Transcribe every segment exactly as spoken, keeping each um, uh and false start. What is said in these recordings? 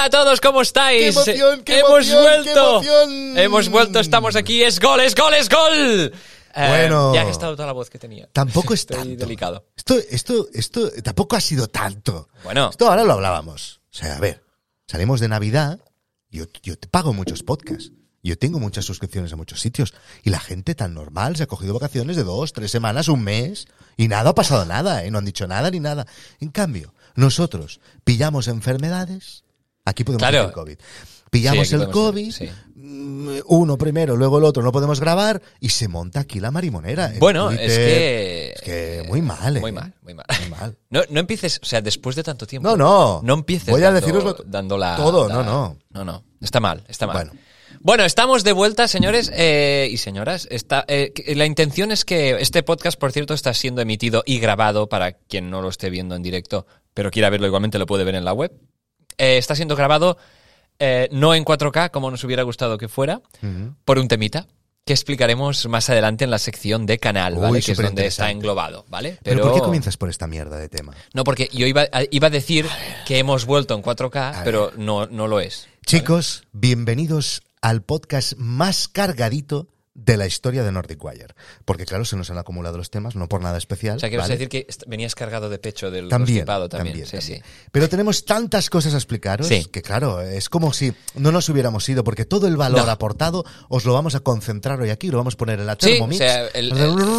Hola a todos, ¿cómo estáis? ¡Qué emoción, qué ¡Hemos emoción, vuelto! qué emoción! ¡Hemos vuelto! ¡Estamos aquí! ¡Es gol, es gol, es gol! Bueno, eh, ya he gastado toda la voz que tenía. Tampoco es Estoy tanto. delicado. Esto, esto, esto tampoco ha sido tanto. Bueno. Esto ahora lo hablábamos. O sea, a ver, salimos de Navidad, yo, yo te pago muchos podcasts. Yo tengo muchas suscripciones a muchos sitios. Y la gente tan normal se ha cogido vacaciones de dos, tres semanas, un mes. Y nada ha pasado nada, ¿eh? No han dicho nada ni nada. En cambio, nosotros pillamos enfermedades. Aquí podemos Claro. hacer el COVID. Pillamos Sí, aquí el podemos COVID, hacer, sí. uno primero, luego el otro, no podemos grabar y se monta aquí la marimonera. El Bueno, Twitter, es que... Es que muy mal, ¿eh? Muy mal, muy mal. Muy mal. No, no empieces, o sea, después de tanto tiempo... No, no. No empieces Voy a dando, deciroslo dando la... todo, la- no, no. No, no. Está mal, está mal. Bueno. Bueno, estamos de vuelta, señores eh, y señoras. Está, eh, la intención es que este podcast, por cierto, está siendo emitido y grabado para quien no lo esté viendo en directo, pero quiera verlo igualmente lo puede ver en la web. Eh, está siendo grabado eh, no en cuatro K, como nos hubiera gustado que fuera, Ujú. por un temita que explicaremos más adelante en la sección de canal, ¿vale? Uy, Que es donde superinteresante. está englobado, ¿vale? ¿Pero por qué comienzas por esta mierda de tema? No, porque yo iba a, iba a decir que hemos vuelto en cuatro K, ver. pero no, no lo es. Chicos, bienvenidos al podcast más cargadito de la historia de Nordic Wire. Porque claro, se nos han acumulado los temas, no por nada especial. O sea, quiero ¿vale? decir que est- venías cargado de pecho del También, constipado también. también, Sí, también. sí. Pero tenemos tantas cosas a explicaros Sí. que claro, es como si no nos hubiéramos ido, porque todo el valor No. aportado os lo vamos a concentrar hoy aquí, lo vamos a poner en la Sí, Thermomix. o sea, el-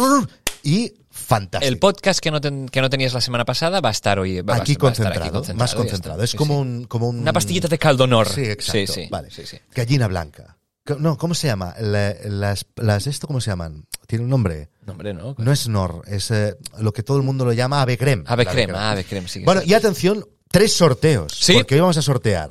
y fantástico. El podcast que no, ten- que no tenías la semana pasada va a estar hoy. Va, aquí, va a estar concentrado, aquí más y ya concentrado. está. Es Sí, como, sí. Un, como un... Una pastillita de caldonor. Sí, exacto. Sí, sí. Vale. Sí, sí. Gallina blanca. No, ¿cómo se llama? La- las, las, ¿esto cómo se llaman? Tiene un nombre. No, hombre, no. No es Nor, es eh, lo que todo el mundo lo llama ave creme. Ave La crema, ave crema, sí. que Bueno, sí. y atención, tres sorteos. Sí. Porque hoy vamos a sortear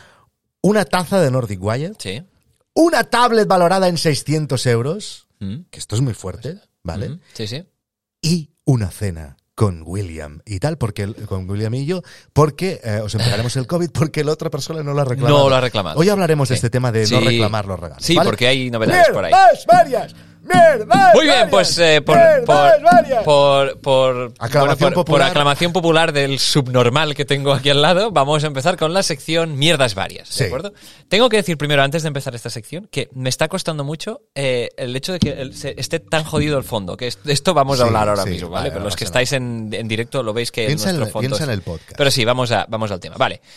una taza de Nordic Wire, Sí. una tablet valorada en seiscientos euros, Mm. que esto es muy fuerte, ¿vale? Mm. Sí, sí. Y una cena con William y tal, porque el- con William y yo, porque eh, os entregaremos el COVID porque la otra persona no lo ha reclamado. No lo ha reclamado. Hoy hablaremos de Sí. este tema de no Sí. reclamar los regalos. Sí, ¿vale? porque hay novedades por ahí. ¡Mierdas varias! ¡Mierdas Muy bien, varias! pues eh, por, ¡Mierdas por, varias! por, por, Aclamación bueno, por- por popular. aclamación popular del subnormal que tengo aquí al lado, vamos a empezar con la sección Mierdas Varias, ¿de Sí. acuerdo? Tengo que decir primero, antes de empezar esta sección, que me está costando mucho eh, el hecho de que el- se- esté tan jodido el fondo, que es- de esto vamos a Sí, hablar ahora sí, mismo, vale, ¿vale? Pero no los que pasa estáis en, en directo lo veis que Piensa en nuestro el- fondo piensa es- en el podcast. Pero sí, vamos, a, vamos al tema, vale.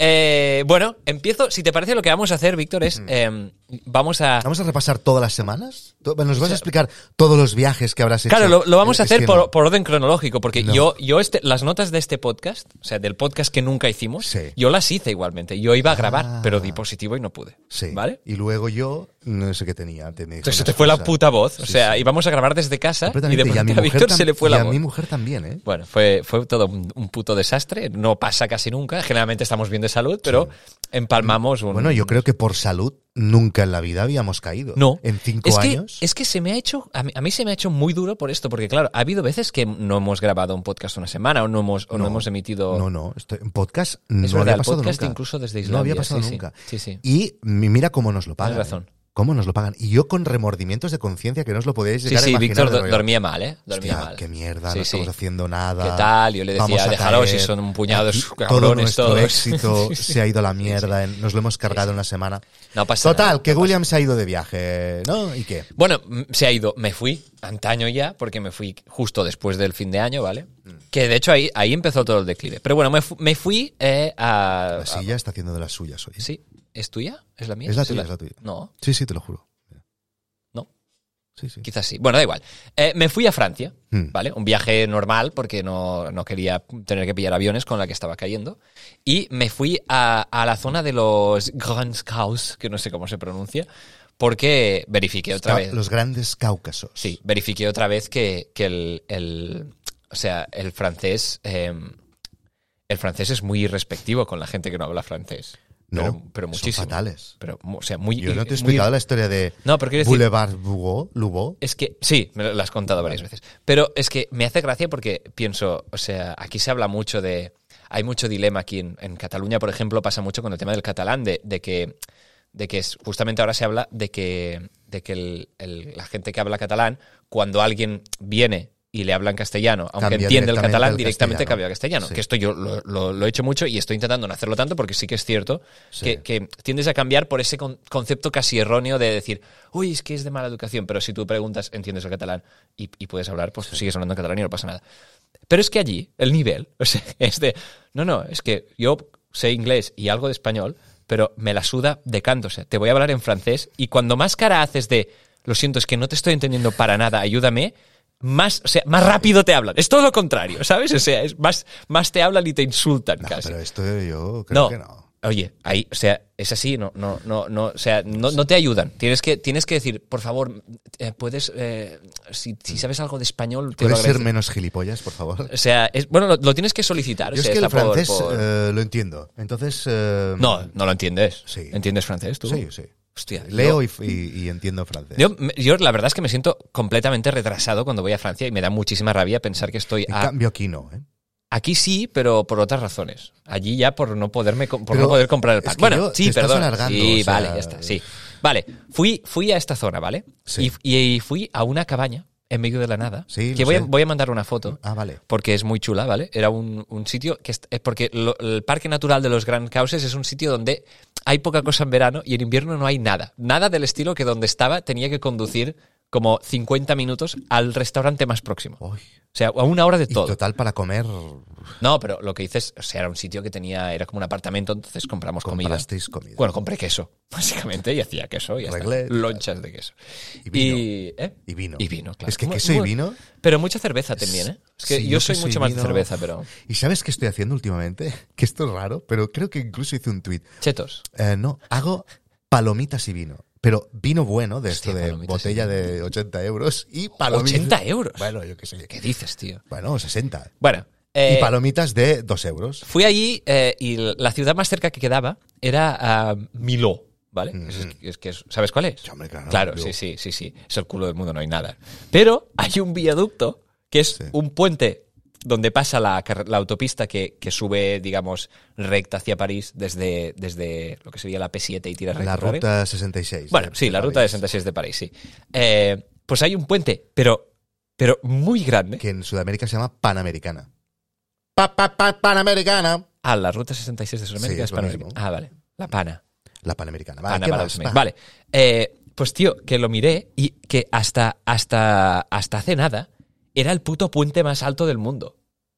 Eh, bueno, empiezo, si te parece lo que vamos a hacer, Víctor, es eh, vamos a... ¿Vamos a repasar todas las semanas? To- bueno, ¿Nos vas a explicar todos los viajes que habrás hecho? Claro, lo, lo vamos a Es hacer que por, no. por orden cronológico, porque No. yo, yo este, las notas de este podcast, o sea, del podcast que nunca hicimos, Sí. yo las hice igualmente. Yo iba a grabar, Ah. pero di positivo y no pude. Sí. ¿Vale? Y luego yo, no sé qué tenía. tenía Entonces se unas te fue la cosas. puta voz. O Sí, sea, sí. íbamos a grabar desde casa y de Completamente. Y a mi repente a mujer Víctor se tam- le fue y la a voz. mi mujer también, ¿eh? Bueno, fue, fue todo un, un puto desastre. No pasa casi nunca. Generalmente estamos bien de salud, pero empalmamos un... Bueno, yo creo que por salud nunca en la vida habíamos caído. No. En cinco es que, años. Es que se me ha hecho, a mí, a mí se me ha hecho muy duro por esto, porque clasto ha habido veces que no hemos grabado un podcast una semana o no hemos, o no, No, hemos emitido... No, no. Esto, en podcast Es no verdad, había el pasado podcast nunca. incluso desde No Islandia. había pasado sí, sí. nunca. Sí, sí. Y mi- mira cómo nos lo pagan. Tienes ¿eh? razón. Cómo nos lo pagan. Y yo con remordimientos de conciencia que no os lo podéis Sí, llegar a sí, imaginar. Víctor de do- rollo, dormía mal, ¿eh? Dormía hostia, mal. qué mierda, Sí, no sí. estamos haciendo nada. ¿Qué tal? Yo le decía, Vamos a déjalo, caer. si son un puñado de Aquí cabrones todo nuestro todos. éxito Sí, sí. se ha ido a la mierda. en- Nos lo hemos cargado en una semana. No pasa Total, nada, que no William se ha ido de viaje, ¿no? ¿Y qué? Bueno, m- se ha ido, me fui antaño ya, porque me fui justo después del fin de año, ¿vale? Que de hecho ahí, ahí empezó todo el declive. Pero bueno, me, fu- me fui eh, a... La silla está haciendo de las suyas hoy. a- ¿Sí? ¿Es tuya? ¿Es la mía? Es la Sí, tuya, es la tuya. No, Sí, sí, te lo juro. no. Sí, sí. Quizás sí. Bueno, da igual. Eh, me fui a Francia, Hmm. ¿vale? Un viaje normal porque no, no quería tener que pillar aviones con la que estaba cayendo. Y me fui a, a la zona de los Grands Caus, que no sé cómo se pronuncia, porque verifiqué otra Está- vez. Los grandes Cáucasos. Sí, verifiqué otra vez que, que el, el- O sea, el francés. eh, el francés es muy irrespectivo con la gente que no habla francés. No, pero, pero son muchísimo. fatales. Pero, o sea, muy. Yo no te he muy- explicado la historia de No, pero quiero decir- Boulevard Bugo, Lugo. Es que, sí, me lo has contado varias veces. Pero es que me hace gracia porque pienso, o sea, aquí se habla mucho de... Hay mucho dilema aquí en, en Cataluña, por ejemplo, pasa mucho con el tema del catalán, de, de que, de que es- justamente ahora se habla de que, de que el- el- la gente que habla catalán, cuando alguien viene y le hablan castellano, aunque Cambia entiende el directamente catalán, al directamente castellano. cambia al castellano. Sí. Que esto yo lo, lo- lo he hecho mucho y estoy intentando no hacerlo tanto porque sí que es cierto Sí. que, que tiendes a cambiar por ese con- concepto casi erróneo de decir, uy, es que es de mala educación, pero si tú preguntas, entiendes el catalán y, y puedes hablar, pues sigues hablando en catalán y no pasa nada. Pero es que allí, el nivel, o sea, es de, no, no, es que yo sé inglés y algo de español, pero me la suda de canto, o sea, te voy a hablar en francés y cuando más cara haces de, lo siento, es que no te estoy entendiendo para nada, ayúdame, más, o sea, más rápido te hablan. Es todo lo contrario, ¿sabes? O sea, es más, más te hablan y te insultan No, casi. pero esto yo creo No. que no. Oye, ahí, o sea, es así, no, no, no, no, o sea, no, no te ayudan. Tienes que, tienes que decir, por favor, eh, puedes, eh, si, si sabes algo de español, te lo ¿Puedes ser agradezco. menos gilipollas, por favor? O sea, es, bueno, lo, lo tienes que solicitar. Yo o sea, es que el está por- francés por- eh, lo entiendo. Entonces... eh, No, no lo entiendes. Sí. ¿Entiendes francés tú? Sí, sí. Hostia, Leo yo- y, y- y entiendo francés. Yo, me- yo la verdad es que me siento completamente retrasado cuando voy a Francia y me da muchísima rabia pensar que estoy en a- cambio aquí no, ¿eh? aquí sí, pero por otras razones. Allí ya por no poderme com- por Pero no poder comprar el es pan. que Bueno, yo- sí, te estás perdón. alargando, Sí, o sea, vale, ya está, sí. Vale, fui fui a esta zona, ¿vale? Sí. Y, y fui a una cabaña en medio de la nada. Sí, que lo voy a, sé. voy a mandar una foto. Ah, vale. Porque es muy chula, ¿vale? Era un, un sitio que es, es porque lo- el Parque Natural de los Grand Causes es un sitio donde hay poca cosa en verano y en invierno no hay nada. Nada del estilo que donde estaba tenía que conducir como cincuenta minutos al restaurante más próximo. Uy. O sea, a una hora de Y todo. total para comer No, pero lo que dices, o sea, era un sitio que tenía, era como un apartamento, entonces compramos comida. comprasteis comida. Bueno, compré queso, básicamente, y hacía queso y ya está. Reglet. Lonchas de queso. Y vino. Y, ¿eh? Y vino. Y vino, claro. Es que Mu- queso y mu- vino... Pero mucha cerveza también, ¿eh? Es que Sí, yo soy queso y mucho más de vino. cerveza, pero... ¿Y sabes qué estoy haciendo últimamente? Que esto es raro, pero creo que incluso hice un tuit. Chetos. Eh, no, hago palomitas y vino. Pero vino bueno, de Hostia, esto de palomitas botella y de ochenta euros y palomitas... ¿ochenta euros? Bueno, yo qué sé. ¿Qué dices, tío? Bueno, sesenta. Bueno, eh, Y palomitas de dos euros. fui allí eh, y la ciudad más cerca que quedaba era ah, Miló, ¿vale? Mm. Eso es, es que es- ¿sabes cuál es? Sí, hombre, claro, Claro, Miló. sí, sí, sí, sí. Es el culo del mundo, no hay nada. Pero hay un viaducto que es Sí. un puente donde pasa la, car- la autopista que, que sube, digamos, recta hacia París desde, desde lo que sería la P siete y tira recta. La hacia París. ruta sesenta y seis. Bueno, de- sí, de la ruta de París. sesenta y seis de París, sí. Eh, pues hay un puente, pero, pero muy grande. Que en Sudamérica se llama Panamericana. Pa, pa, pa, Panamericana. Ah, la ruta sesenta y seis de Sudamérica Sí, es es lo Panamericana. mismo. Ah, vale. La Pana. La Panamericana. Pana Vale, ¿qué para más? los amigos. Va. Vale. Eh, pues tío, que lo miré y que hasta, hasta, hasta hace nada era el puto puente más alto del mundo.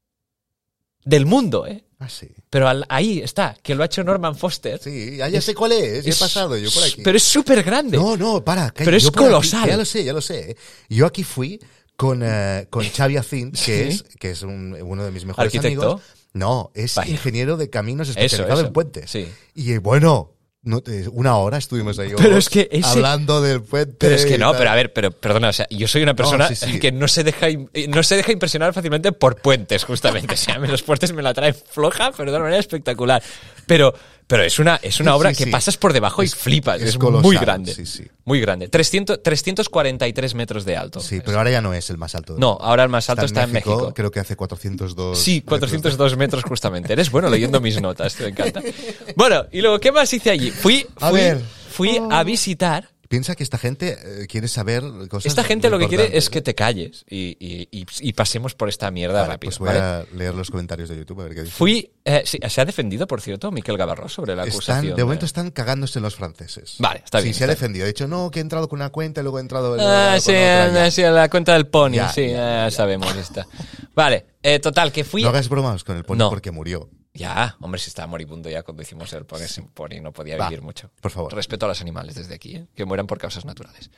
Del mundo, ¿eh? Ah, sí. Pero al- ahí está, que lo ha hecho Norman Foster. Sí, ya, ya sé cuál es. Ya he Es- pasado yo por aquí. Pero es súper grande. No, no, para. calla, Pero es yo por aquí, colosal. ya lo sé, ya lo sé. Yo aquí fui con, eh, con Xavi Acín, que Sí. es, que es un- uno de mis mejores ¿Arquitecto? amigos. No, es Vaya. ingeniero de caminos Eso, especializado eso. en puentes. Sí. Y eh, bueno, no te- una hora estuvimos ahí. Pero oh, es que ese- hablando del puente. Pero es que y no, tal. pero a ver, pero perdona, o sea, yo soy una persona sí, sí. que no se deja im- no se deja impresionar fácilmente por puentes, justamente. O sea, me- los puentes me la traen floja, pero de una manera espectacular. Pero, pero es una, es una Sí, obra sí, que sí. pasas por debajo Es- y flipas. es Es, colosal, muy grande. sí, sí. Muy grande. trescientos, trescientos cuarenta y tres metros de alto. Sí, pero ahora ya no es el más alto. del No, mundo. ahora el más alto está en México. Creo que hace cuatrocientos dos. Sí, cuatrocientos dos metros justamente. Eres bueno leyendo mis notas, te encanta. Bueno, y luego, ¿qué más hice allí? Fui, A fui, ver. fui a visitar. Piensa que esta gente eh, quiere saber cosas. Esta gente muy lo que quiere importantes, es que te calles y, y- y- y pasemos por esta mierda Vale, rápido. pues voy ¿vale? a leer los comentarios de YouTube a ver qué dicen. Fui. eh, sí, se ha defendido, por cierto, Miquel Gavarró sobre la acusación. Están, de momento están cagándose en los franceses. Vale, está bien, Sí, se ha está bien. defendido. Ha dicho, no, que he entrado con una cuenta y luego he entrado con Ah, otra, sí, ya. ah, sí, a la cuenta del pony. Ya, sí, ya, ya, ya. sabemos esta. Vale, eh, total, que fui. No hagas bromas con el pony No. porque murió. Ya, hombre, si estaba moribundo ya cuando hicimos el pony, ese pony no podía Va, vivir mucho. por favor. Respeto a los animales desde aquí, ¿eh? Que mueran por causas naturales.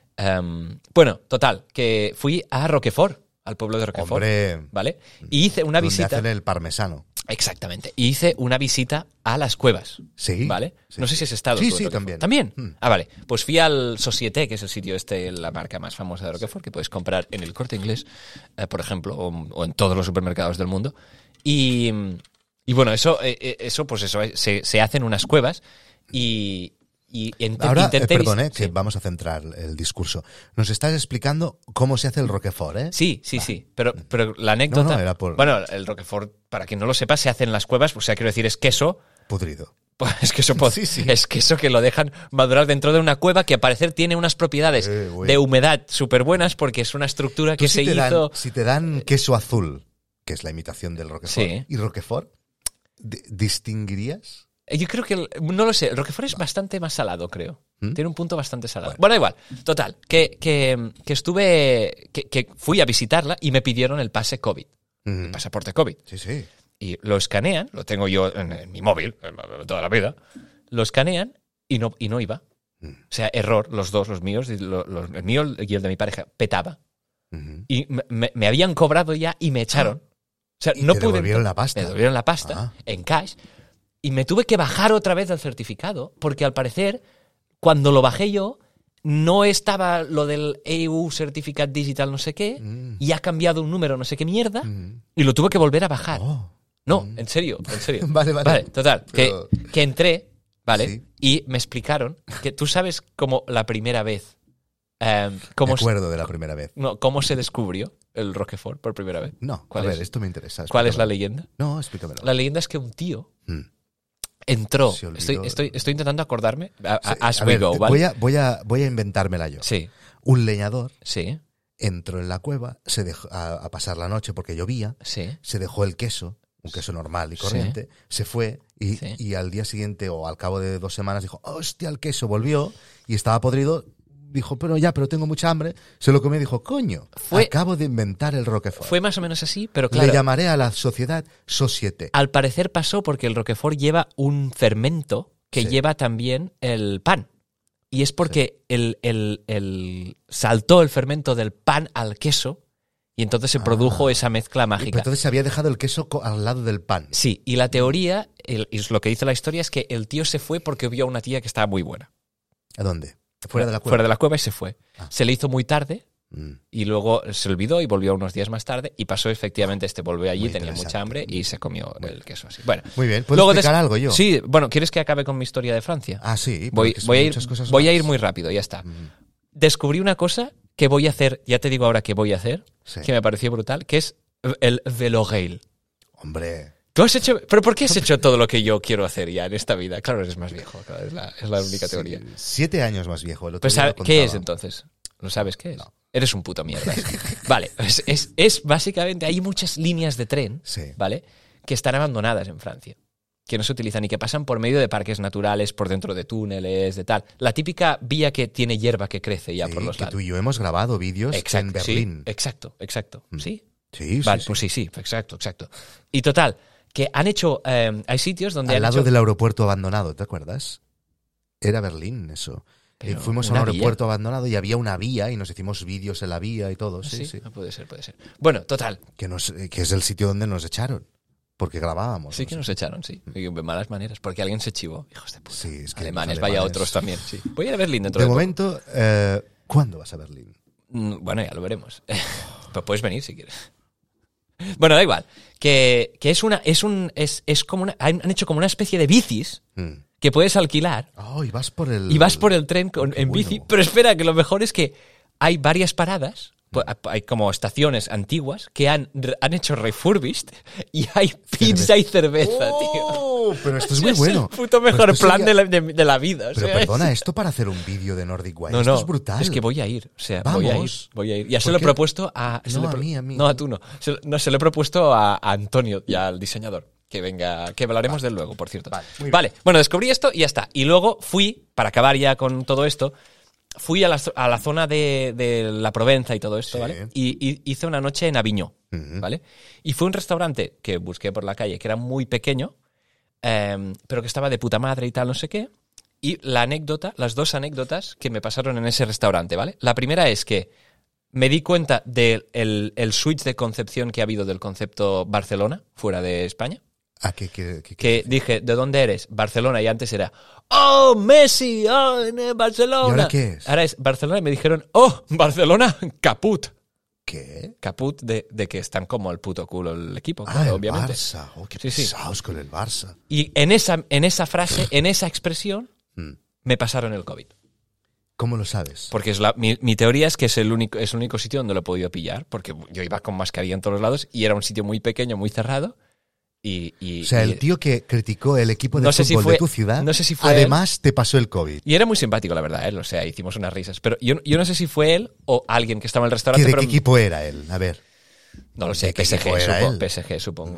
Em, bueno, total, que fui a Roquefort, al pueblo de Roquefort. Hombre, ¿Vale? Y hice una donde visita. hacen el parmesano. Exactamente. Y hice una visita a las cuevas. Sí. ¿Vale? sí. No sé si has estado. Sí, tú en sí, Roquefort. también. ¿También? Mm. Ah, vale. Pues fui al Société, que es el sitio este, la marca más famosa de Roquefort, que puedes comprar en el Corte Inglés, eh, por ejemplo, o, o en todos los supermercados del mundo. Y, y bueno, eso, eh, eh, eso pues eso, eh, se, se hace en unas cuevas y, y int- Ahora, eh, intenté... perdón, vis- eh, que sí. vamos a centrar el discurso. Nos estás explicando cómo se hace el Roquefort, ¿eh? Sí, sí, sí. Pero, pero la anécdota... No, no, era por- Bueno, el Roquefort, para quien no lo sepa, se hace en las cuevas. O sea, quiero decir, es queso Pudrido. Pues es queso pod- Sí, sí. es queso que lo dejan madurar dentro de una cueva que al parecer tiene unas propiedades Eh, güey. de humedad súper buenas porque es una estructura que Tú, si se te dan- hizo... si te dan queso azul, que es la imitación del Roquefort, Sí. y Roquefort, di- ¿distinguirías? Yo creo que, el- no lo sé, el Roquefort es bastante más salado, creo. ¿Mm? Tiene un punto bastante salado. Bueno. Bueno, igual. Total, que, que, que estuve, que, que fui a visitarla y me pidieron el pase COVID, Ujú. el pasaporte COVID. Sí, sí. Y lo escanean, lo tengo yo en, en mi móvil, en toda la vida, lo escanean y no, y no iba. Mm. O sea, error, los dos, los míos, y lo- los- el mío y el de mi pareja, petaba. Ujú. Y me, me- me habían cobrado ya y me echaron. O sea, Y no te pude. devolvieron la pasta. Me devolvieron la pasta Ah. en cash. Y me tuve que bajar otra vez del certificado, porque al parecer, cuando lo bajé yo, no estaba lo del E U Certificate Digital no sé qué, Mm. y ha cambiado un número no sé qué mierda, Mm. y lo tuve que volver a bajar. Oh. No, en serio, en serio. Vale, vale. total. Pero- Que, que entré, ¿vale? Sí. Y me explicaron que tú sabes cómo la primera vez. eh, cómo, Me se, acuerdo de la primera vez. no, cómo se descubrió el Roquefort por primera vez. No, ¿Cuál a es? ver, esto me interesa. ¿Cuál es la explícamelo. leyenda? No, explícamelo. La leyenda es que un tío Mm. entró. Se olvidó. Estoy, estoy, estoy intentando acordarme. a- a- Sí, as a we ver, go, te- ¿vale? voy, a, voy, a, voy a inventármela yo. Sí, Un leñador sí, entró en la cueva se dejó a, a pasar la noche porque llovía, sí. se dejó el queso, un queso normal y corriente, se fue y, Sí. y al día siguiente o al cabo de dos semanas dijo, hostia, el queso volvió y estaba podrido. Dijo, pero ya, pero tengo mucha hambre. Se lo comió y dijo, coño, Fue- acabo de inventar el Roquefort. Fue más o menos así, pero claro. Le llamaré a la sociedad Societe. Al parecer pasó porque el Roquefort lleva un fermento que Sí. lleva también el pan. Y es porque el, el- el- saltó el fermento del pan al queso y entonces se Ah. produjo esa mezcla Pero mágica. entonces se había dejado el queso co- al lado del pan. Sí, y la teoría, el- y lo que dice la historia es que el tío se fue porque vio a una tía que estaba muy buena. ¿A dónde? Fuera de la cueva. Fuera de la cueva y se fue. Ah. Se le hizo muy tarde Mm. y luego se olvidó y volvió unos días más tarde y pasó efectivamente, este volvió allí, Muy tenía interesante. mucha hambre y se comió el queso así. Bueno, Muy bien, ¿puedo luego explicar des- algo yo? Sí, bueno, ¿quieres que acabe con mi historia de Francia? Ah, sí. voy porque son voy a ir, muchas cosas voy a más. ir muy rápido, ya está. Mm. Descubrí una cosa que voy a hacer, ya te digo ahora que voy a hacer, Sí. que me pareció brutal, que es el velorail. Hombre, ¿Tú has hecho, pero por qué has hecho todo lo que yo quiero hacer ya en esta vida? Claro, eres más viejo, claro, es, la, es la única teoría. sí, siete años más viejo. El otro Pues, día lo ¿qué es contaba. entonces? ¿Lo sabes qué es? No. Eres un puto mierda. Vale, es, es, es básicamente, hay muchas líneas de tren, Sí. ¿vale? Que están abandonadas en Francia, que no se utilizan y que pasan por medio de parques naturales, por dentro de túneles, de tal. La típica vía que tiene hierba que crece ya Sí, por los que lados. tú y yo hemos grabado vídeos Exacto, en Berlín. sí, exacto, exacto. Mm. ¿Sí? Sí, sí, Vale, sí. pues sí, sí, exacto, exacto. Y total, que han hecho, eh, hay sitios donde Al han lado hecho... del aeropuerto abandonado, ¿te acuerdas? Era Berlín, eso. Pero Y fuimos a un una aeropuerto abandonado y había una vía y nos hicimos vídeos en la vía y todo. Sí, Sí, sí. Ah, puede ser, puede ser. Bueno, total, Que, nos, eh, que es el sitio donde nos echaron. Porque grabábamos. sí no que sé. nos echaron, sí. Y de malas maneras, porque alguien se chivó. Hijos de puta. Sí, es que Alemanes, los vaya alemanes- otros también, sí. Voy a ir a Berlín dentro De de, poco. momento, eh, ¿cuándo vas a Berlín? Mm, Bueno, ya lo veremos. Pero puedes venir si quieres. Bueno, da igual. Que, que es una. Es un. Es, es como una. Han han hecho como una especie de bicis Mm. que puedes alquilar Oh, y vas por el... y vas por el tren con- Qué en bueno. bici. Pero espera, que lo mejor es que hay varias paradas. pues, Hay como estaciones antiguas que han, han hecho refurbished y hay pizza y cerveza, tío. ¡Oh! Pero esto es muy Es bueno. el puto Pero mejor esto plan sería- de, la, de, de la vida. o Pero sea, perdona, es- esto para hacer un vídeo de Nordic Wine, No, esto no, es brutal. es que voy a ir. O sea, voy a ir. Vamos. Voy a ir. Ya se ¿Por lo he qué? propuesto a. se No, lo he a pro- mí, a mí. No, a tú no. Se, no, se lo he propuesto a, a Antonio, ya al diseñador. Que venga, que hablaremos de él luego, por cierto. Vale, muy bien. Vale, bueno, descubrí esto y ya está. Y luego fui, para acabar ya con todo esto, fui a la, a la zona de, de la Provenza y todo esto, Sí. ¿vale? Y, y hice una noche en Aviñó, Ujú. ¿vale? Y fue un restaurante que busqué por la calle, que era muy pequeño, eh, pero que estaba de puta madre y tal, no sé qué. Y la anécdota, las dos anécdotas que me pasaron en ese restaurante, ¿vale? La primera es que me di cuenta del el, el switch de concepción que ha habido del concepto Barcelona, fuera de España. Ah, ¿qué, qué, qué- Que dije, ¿de dónde eres? Barcelona. Y antes era, ¡oh, Messi! ¡Oh, en eh, Barcelona! ¿Y ahora qué es? Ahora es Barcelona y me dijeron, ¡oh, Barcelona! ¡Caput! ¿Qué? Caput de, de que están como el puto culo el equipo, Ah, claro, el obviamente. Barça. Oh, qué Sí, sí. pesados con el Barça. Y en esa, en esa frase, en esa expresión, Mm. me pasaron el COVID. ¿Cómo lo sabes? Porque es la, mi, mi teoría es que es el, único, es el único sitio donde lo he podido pillar, porque yo iba con mascarilla en todos los lados y era un sitio muy pequeño, muy cerrado, Y, y, O sea, y- el tío que criticó el equipo de No sé si fútbol fue- de tu ciudad, no sé si fue además te pasó el COVID. y era muy simpático, la verdad, ¿eh? O sea, hicimos unas risas. Pero yo, yo no sé si fue él o alguien que estaba en el ¿Qué, restaurante. ¿De pero qué equipo era él? A ver. No lo sé, ¿De qué P S G, equipo era supongo, él? P S G, supongo.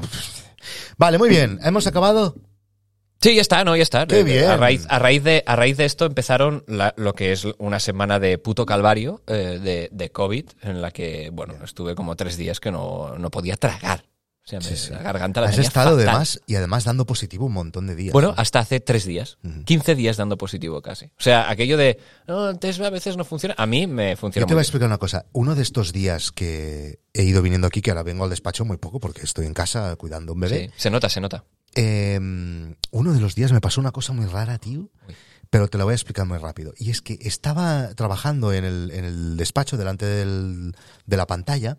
Vale, muy bien. ¿Hemos acabado? Sí, ya está, no, ya está. ¡Qué bien! A raíz, a raíz, de, a raíz de esto empezaron la- lo que es una semana de puto calvario eh, de, de COVID, en la que, bueno, estuve como tres días que no, no podía tragar. O sea, me- Sí, sí. la garganta la Has tenía estado fatal. además y además dando positivo un montón de días. Bueno, ¿no? hasta hace tres días. Ujú. quince días dando positivo casi. O sea, aquello de, no, el test a veces no funciona. A mí me funciona Yo te voy a muy bien. explicar una cosa. Uno de estos días que he ido viniendo aquí, que ahora vengo al despacho muy poco porque estoy en casa cuidando a un bebé, Sí, se nota, se nota. eh, uno de los días me pasó una cosa muy rara, tío, Uy. pero te la voy a explicar muy rápido. Y es que estaba trabajando en el, en el despacho delante del- de la pantalla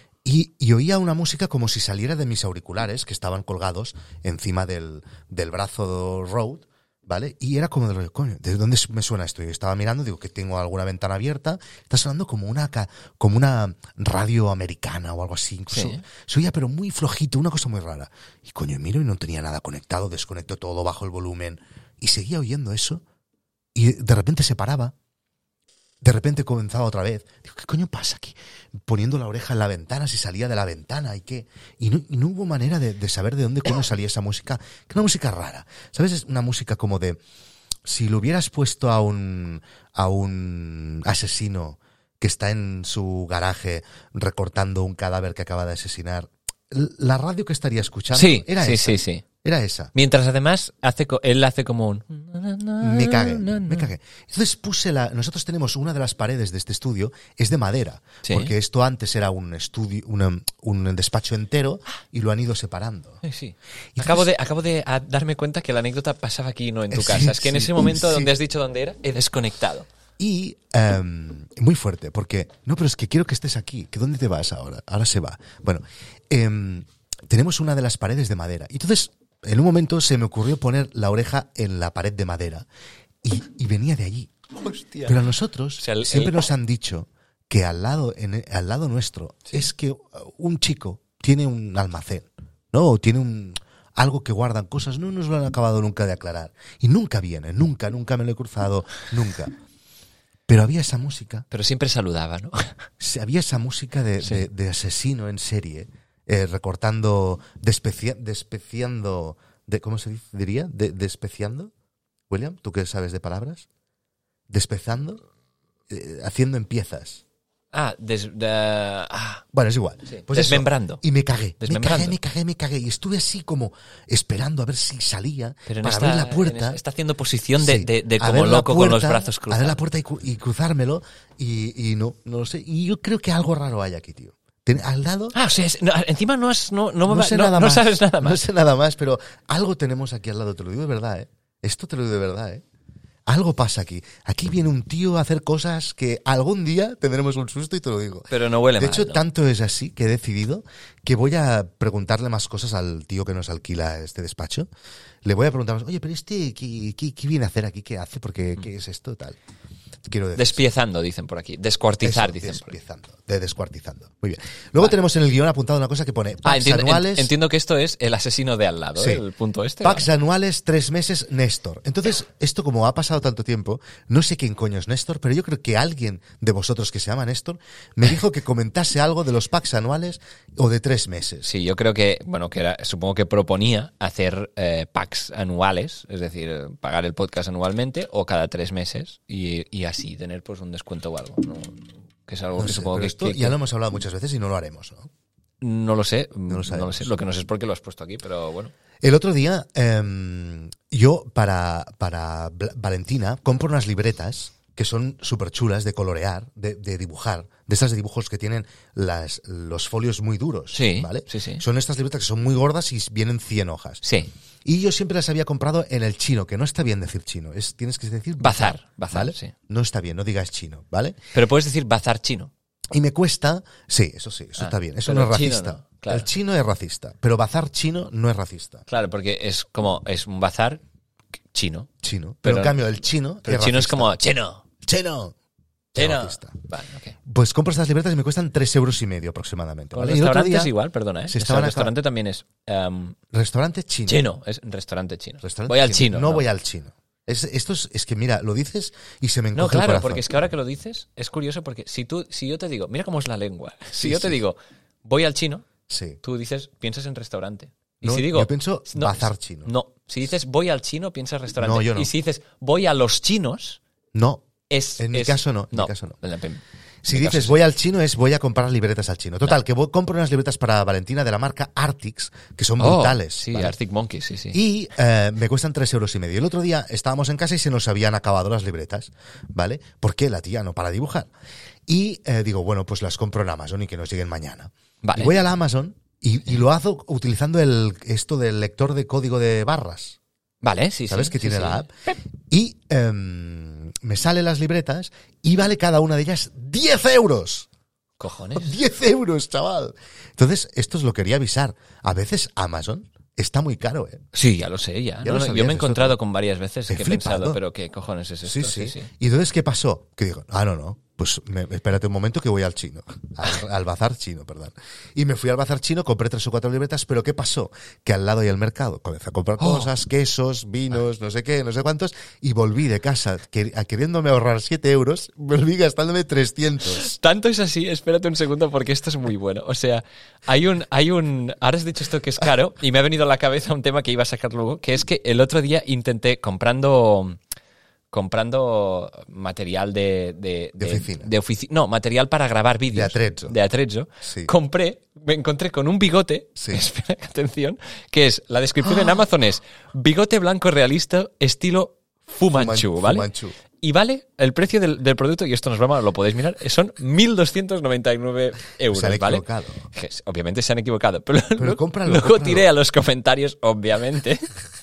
y, y oía una música como si saliera de mis auriculares que estaban colgados encima del, del brazo Rode, ¿vale? Y era como de rollo, coño, ¿de dónde me suena esto? Y estaba mirando, digo que tengo alguna ventana abierta, está sonando como una ca- como una radio americana o algo así, incluso Sí. se oía pero muy flojito, una cosa muy rara. Y coño, miro y no tenía nada conectado, desconecto todo, bajo el volumen y seguía oyendo eso y de repente se paraba. De repente comenzaba otra vez. Digo, ¿qué coño pasa aquí? Poniendo la oreja en la ventana, si salía de la ventana y qué. Y no, y no hubo manera de, de saber de dónde coño salía esa música. Que era una música rara. ¿Sabes? Es una música como de... Si lo hubieras puesto a un, a un asesino que está en su garaje recortando un cadáver que acaba de asesinar, l- la radio que estaría escuchando Sí, era sí, esa. sí, sí. Era esa. Mientras además hace co- él hace como un... Me cagué, me cagué. Entonces puse la... Nosotros tenemos una de las paredes de este estudio, es de madera, Sí. porque esto antes era un estudio, una- un despacho entero y lo han ido separando. Sí, sí. Y Acabo de, entonces- acabo de a- darme cuenta que la anécdota pasaba aquí y no en tu Sí, casa. Es que en sí, ese momento sí. donde has dicho dónde era, he desconectado. Y em, muy fuerte, porque... No, pero es que quiero que estés aquí. ¿Que ¿Dónde te vas ahora? Ahora se va. Bueno, em, tenemos una de las paredes de madera. Y entonces, en un momento se me ocurrió poner la oreja en la pared de madera y, y venía de allí. Hostia. Pero a nosotros O sea, el- siempre el- nos han dicho que al lado, en el- al lado nuestro es que un chico tiene un almacén, ¿no? O tiene un algo que guardan cosas. No nos lo han acabado nunca de aclarar. Y nunca viene, nunca, nunca me lo he cruzado, nunca. Pero había esa música, Pero siempre saludaba, ¿no? se- había esa música de, Sí. de- de asesino en serie, eh, recortando, despecia- despeciando, de, ¿cómo se dice- diría? De, despeciando. William, ¿tú qué sabes de palabras? Despezando, eh, haciendo en piezas. Ah, des, de- ah, Bueno, es igual. sí. Pues eso. Desmembrando. Y me cagué. Me Desmembrando. cagué, me cagué, me cagué. Y estuve así como esperando a ver si salía Pero en para esta, abrir la en puerta. esta- está haciendo posición de, Sí, de, de a como ver la loco con los puerta, brazos A ver cruzados. la puerta y, cru- y cruzármelo. Y, y no, no lo sé. Y yo creo que algo raro hay aquí, tío. Ten- al lado... Ah, o sea, es- no, encima no, has, no, no, me No va- sé no- nada no más. sabes nada No más. sé nada más, pero algo tenemos aquí al lado. Te lo digo de verdad, ¿eh? Esto te lo digo de verdad, ¿eh? Algo pasa aquí. Aquí viene un tío a hacer cosas que algún día tendremos un susto y te lo digo. Pero no huele De mal, hecho, ¿no? tanto es así que he decidido que voy a preguntarle más cosas al tío que nos alquila este despacho. Le voy a preguntar más, oye, pero este, ¿qué, qué, qué viene a hacer aquí? ¿Qué hace? Porque, ¿qué es esto? Tal. Quiero decir. Despiezando, dicen por aquí. Descuartizar, Eso, dicen por aquí. despiezando, de descuartizando. Muy bien. Luego Vale. tenemos en el guión apuntado una cosa que pone Ah, packs entiendo, en- anuales. entiendo que esto es el asesino de al lado, Sí. ¿eh? El punto este. Packs vale. anuales, tres meses, Néstor. Entonces, esto como ha pasado tanto tiempo, no sé quién coño es Néstor, pero yo creo que alguien de vosotros que se llama Néstor me dijo que comentase algo de los packs anuales o de tres meses. Sí, yo creo que, bueno, que era, supongo que proponía hacer eh, packs anuales, es decir, eh, pagar el podcast anualmente o cada tres meses y, y así tener pues un descuento o algo, ¿no? Que es algo No que sé, supongo pero que, esto que- ya que- lo hemos hablado muchas veces y no lo haremos, ¿no? no lo sé, No lo no lo sabemos. sé, lo que no sé es por qué lo has puesto aquí, pero bueno. El otro día, em, yo para, para Bla- Valentina compro unas libretas que son súper chulas de colorear, de, de dibujar, de estas de dibujos que tienen las, los folios muy duros, Sí, ¿vale? sí, sí. Son estas libretas que son muy gordas y vienen cien hojas. Sí, Y yo siempre las había comprado en el chino, que no está bien decir chino, es, tienes que decir Bazar, bazar, ¿vale? sí. No está bien, no digas chino, ¿vale? pero puedes decir bazar chino. Y me cuesta, sí, eso sí, eso Ah, está bien, eso pero no es el chino racista. no, claro. El chino es racista, pero bazar chino no es racista. Claro, porque es como, es un bazar chino. Chino. Pero, Pero- en cambio, el chino Pero es el chino es racista. como, chino. ¡Chino! Chagofista. Vale, ok. Pues compro estas libretas y me cuestan tres euros y medio aproximadamente. Con ¿vale? Y el otro restaurantes día, igual, perdona, ¿eh? se O sea, estaban el acá- restaurante también es um, Restaurante chino. chino, es restaurante chino. Restaurante voy al chino. No, voy al chino. Es, esto es, es que, mira, lo dices y se me encoge No, el claro, corazón. porque es que ahora que lo dices, es curioso porque si tú, si yo te digo, mira cómo es la lengua. Si Sí, yo te sí. digo, voy al chino, Sí. tú dices, piensas en restaurante. Y No, si digo, yo pienso bazar chino. No, si dices voy al chino, piensas restaurante. No, yo no. Y si dices voy a los chinos, No. es. En mi es- caso no, en mi caso no. En la- en Si mi dices caso sí. voy al chino es voy a comprar libretas al chino. Total, que voy- compro unas libretas para Valentina de la marca Artix, que son Oh, brutales. Sí, ¿vale? Arctic Monkey, sí, sí. Y eh, me cuestan tres euros y medio. El otro día estábamos en casa y se nos habían acabado las libretas, ¿vale? Porque la tía no para dibujar. Y eh, digo, bueno, pues las compro en Amazon y que nos lleguen mañana. Vale. Y voy a la Amazon y, y lo hago utilizando el esto del lector de código de barras. Vale, sí, ¿Sabes? sí. Que sí, tiene sí. la app. Y em, me salen las libretas y vale cada una de ellas diez euros. Cojones. diez euros, chaval. Entonces, esto os lo quería avisar. A veces Amazon está muy caro, ¿eh? Sí, ya lo sé, ya. Ya No, lo no, sabías yo me he esto, encontrado tú. con varias veces He que he flipado. pensado, pero ¿qué cojones es esto? Sí, sí, Y entonces, ¿qué pasó? Que digo, ah, no, no. Pues me, espérate un momento que voy al chino. Al, al bazar chino, perdón. Y me fui al bazar chino, compré tres o cuatro libretas, pero ¿qué pasó? Que al lado hay el mercado. Comencé a comprar Oh. cosas, quesos, vinos, no sé qué, no sé cuántos, y volví de casa que, a queriéndome ahorrar siete euros, volví gastándome trescientos. Tanto es así, espérate un segundo porque esto es muy bueno. O sea, hay un, hay un, ahora has dicho esto que es caro y me ha venido a la cabeza un tema que iba a sacar luego, que es que el otro día intenté comprando, comprando material de, de, De oficina. de ofici- no, material para grabar vídeos. De Atrezzo. De Atrezzo. Sí. Compré, me encontré con un bigote, Sí. espera, atención, que es, la descripción en Amazon es bigote blanco realista estilo Fu Manchu, Fuman- ¿vale? Fu Manchu. Y vale, el precio del, del producto, y esto no es broma, lo podéis mirar, son mil doscientos noventa y nueve euros, Se han ¿vale? equivocado. Que es- Obviamente se han equivocado, pero, lo- cómpralo, luego cómpralo. tiré a los comentarios, obviamente,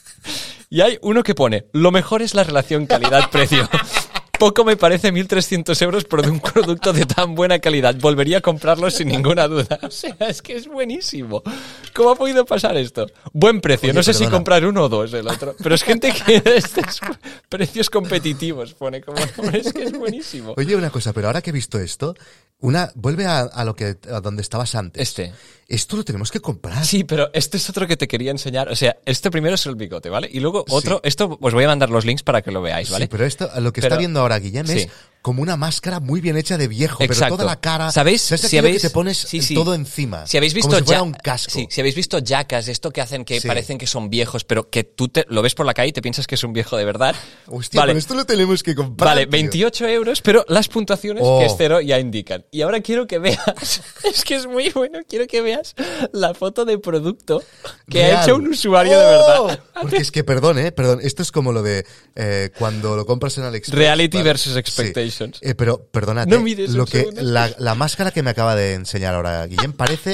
y hay uno que pone, lo mejor es la relación calidad-precio. Poco me parece mil trescientos euros por un producto de tan buena calidad. Volvería a comprarlo sin ninguna duda. O sea, es que es buenísimo. ¿Cómo ha podido pasar esto? Buen precio. Oye, no sé si perdona. comprar uno o dos el otro. Pero es gente que estos precios competitivos pone como nombre. Es que es buenísimo. Oye, una cosa, pero ahora que he visto esto, una vuelve a, a lo que a donde estabas antes. Este. Esto lo tenemos que comprar. Sí, pero este es otro que te quería enseñar. O sea, este primero es el bigote, ¿vale? Y luego otro, esto os voy a mandar los links para que lo veáis, ¿vale? Sí, pero esto, lo que Pero- está viendo ahora Guillem es sí. como una máscara muy bien hecha de viejo, Exacto. pero toda la cara. ¿Sabéis? ¿Sabes Si aquello habéis que te pones sí, sí. todo encima. Si habéis visto como si fuera ya- un casco. Sí, si habéis visto Jackass, esto que hacen que Sí. parecen que son viejos, pero que tú te, lo ves por la calle y te piensas que es un viejo de verdad. Hostia, vale, pero esto lo tenemos que comprar. vale, tío. veintiocho euros, pero las puntuaciones Oh. que es cero ya indican. Y ahora quiero que veas, es que es muy bueno, quiero que veas la foto de producto que ha Real. hecho un usuario de ¡Oh! verdad. Porque es que, perdón, eh, perdón, esto es como lo de eh, cuando lo compras en AliExpress. Reality ¿vale? versus Sí. expectations. Eh, pero, perdónate, No mires lo un que, segundo. la, la máscara que me acaba de enseñar ahora Guillem parece...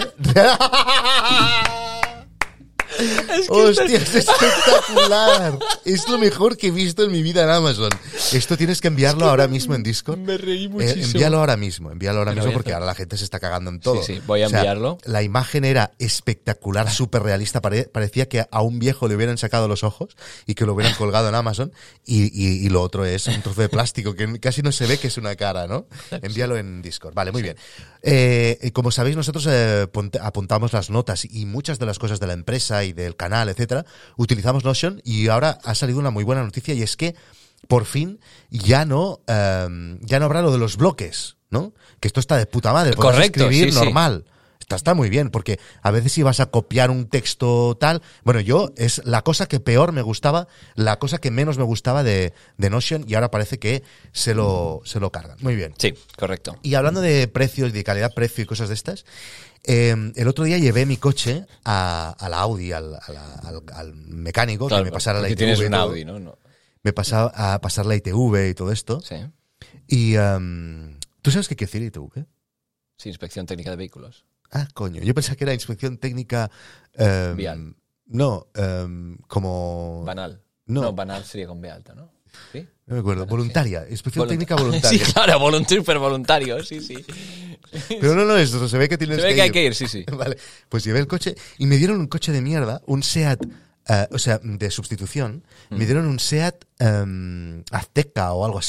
Es que ¡Hostia, estás- es espectacular! Es lo mejor que he visto en mi vida en Amazon. Esto tienes que enviarlo ahora mismo en Discord. me reí Eh, muchísimo. envíalo ahora mismo, envíalo ahora Lo mismo voy a porque hacer. ahora la gente se está cagando en todo. Sí, sí, voy a O sea, enviarlo. La imagen era espectacular, súper realista. Pare- parecía que a un viejo le hubieran sacado los ojos y que lo hubieran colgado en Amazon. Y, y- y lo otro es un trozo de plástico que casi no se ve que es una cara, ¿no? Envíalo en Discord. Vale, muy bien. Eh, como sabéis, nosotros eh, ponte- apuntamos las notas y muchas de las cosas de la empresa y del canal, etcétera, utilizamos Notion y ahora ha salido una muy buena noticia y es que por fin ya no eh, ya no habrá lo de los bloques, ¿no? Que esto está de puta madre, podrás Correcto, escribir sí, sí. normal. Está, está muy bien, porque a veces si vas a copiar un texto tal... Bueno, yo es la cosa que peor me gustaba, la cosa que menos me gustaba de, de Notion y ahora parece que se lo, se lo cargan. Muy bien. Sí, correcto. Y hablando de precios, de calidad-precio y cosas de estas, eh, el otro día llevé mi coche a, a la Audi, al, a la- al, al mecánico, Claro, que me pasara la porque I T V. tienes y un todo. Audi, ¿no? no. Me pasaba a pasar la I T V y todo esto. Sí. Y em, ¿tú sabes qué quiere decir I T V? Sí, inspección técnica de vehículos. Ah, coño. Yo pensaba que era inspección técnica... em, Vial. No, em, como... Banal. No. No, banal sería con B alta, ¿no? ¿Sí? No me acuerdo. Bueno, Voluntaria. Inspección Volunta- técnica voluntaria. Sí, claro, voluntario, super voluntario, sí, sí. Pero no, no, eso se ve que tienes Se ve que que hay ir. que ir, sí, sí. Vale, pues llevé el coche y me dieron un coche de mierda, un SEAT, eh, o sea, de sustitución, me dieron un SEAT em, Azteca o algo así,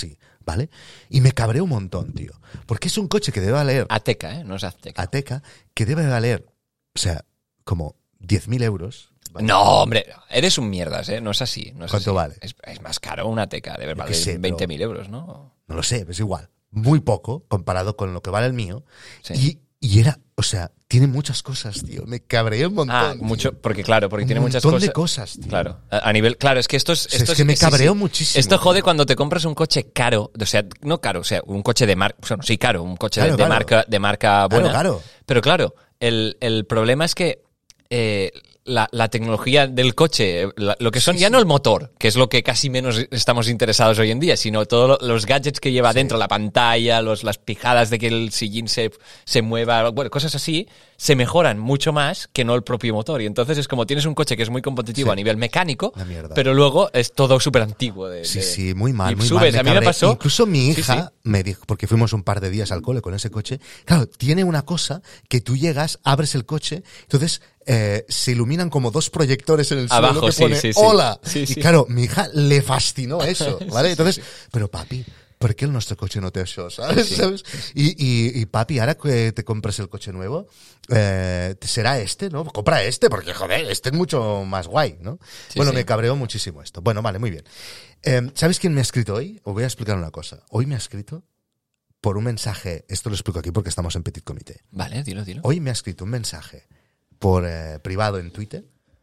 ¿vale? Y me cabré un montón, tío. Porque es un coche que debe valer... Ateca, ¿eh? No es Azteca. Ateca, que debe valer, o sea, como diez mil euros. ¿Vale? No, hombre, eres un mierdas, ¿eh? No es así. No es ¿Cuánto así. vale? Es, es más caro una Ateca, debe Yo qué valer sé, veinte mil pero- euros, ¿no? No lo sé, es igual. Muy poco comparado con lo que vale el mío. Sí. Y, y era, o sea, tiene muchas cosas, tío. Me cabreé un montón. Ah, tío. mucho, porque claro, porque Un tiene muchas montón cosas. de cosas, tío. Claro, a, a nivel, claro, es que esto es, sea, esto es que me sí, cabreo sí. muchísimo, Esto jode tío. cuando te compras un coche caro, o sea, no caro, o sea, un coche de marca, bueno, sí caro, un coche Claro, de, de claro. marca, de marca buena. Claro, claro. Pero claro, el, el problema es que eh, la, la tecnología del coche, la- lo que son Sí, ya sí. no el motor, que es lo que casi menos estamos interesados hoy en día, sino todos los gadgets que lleva Sí. dentro, la pantalla, los, las pijadas de que el sillín se, se mueva, bueno, cosas así, se mejoran mucho más que no el propio motor. Y entonces es como tienes un coche que es muy competitivo Sí. a nivel mecánico, Una mierda. pero luego es todo súper antiguo. De, Sí, de- sí, muy mal, y muy subes, mal. a mí me cabré. pasó. Incluso mi Sí, hija sí. me dijo, porque fuimos un par de días al cole con ese coche. Claro, tiene una cosa que tú llegas, abres el coche, entonces eh, se iluminan como dos proyectores en el suelo Abajo, que sí, pone sí, sí. ¡Hola! Sí, y sí. claro, mi hija le fascinó eso, ¿vale? Sí, sí, entonces, sí. pero papi, ¿por qué el nuestro coche no te eso, sabes? ¿Sabes? Y, y, y papi, ahora que te compres el coche nuevo, eh, será este, ¿no? Compra este, porque joder, este es mucho más guay, ¿no? Sí, bueno, sí. me cabreó muchísimo esto. Bueno, vale, muy bien. Eh, ¿Sabes quién me ha escrito hoy? Os voy a explicar una cosa. Hoy me ha escrito por un mensaje, esto lo explico aquí porque estamos en Petit Comité. Vale, dilo, dilo. Hoy me ha escrito un mensaje por eh, privado en Twitter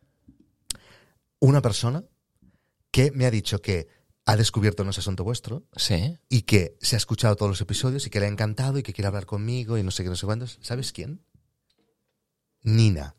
una persona que me ha dicho que ha descubierto No es asunto vuestro Sí. y que se ha escuchado todos los episodios y que le ha encantado y que quiere hablar conmigo y no sé qué, no sé cuántos. ¿Sabes quién? Nina.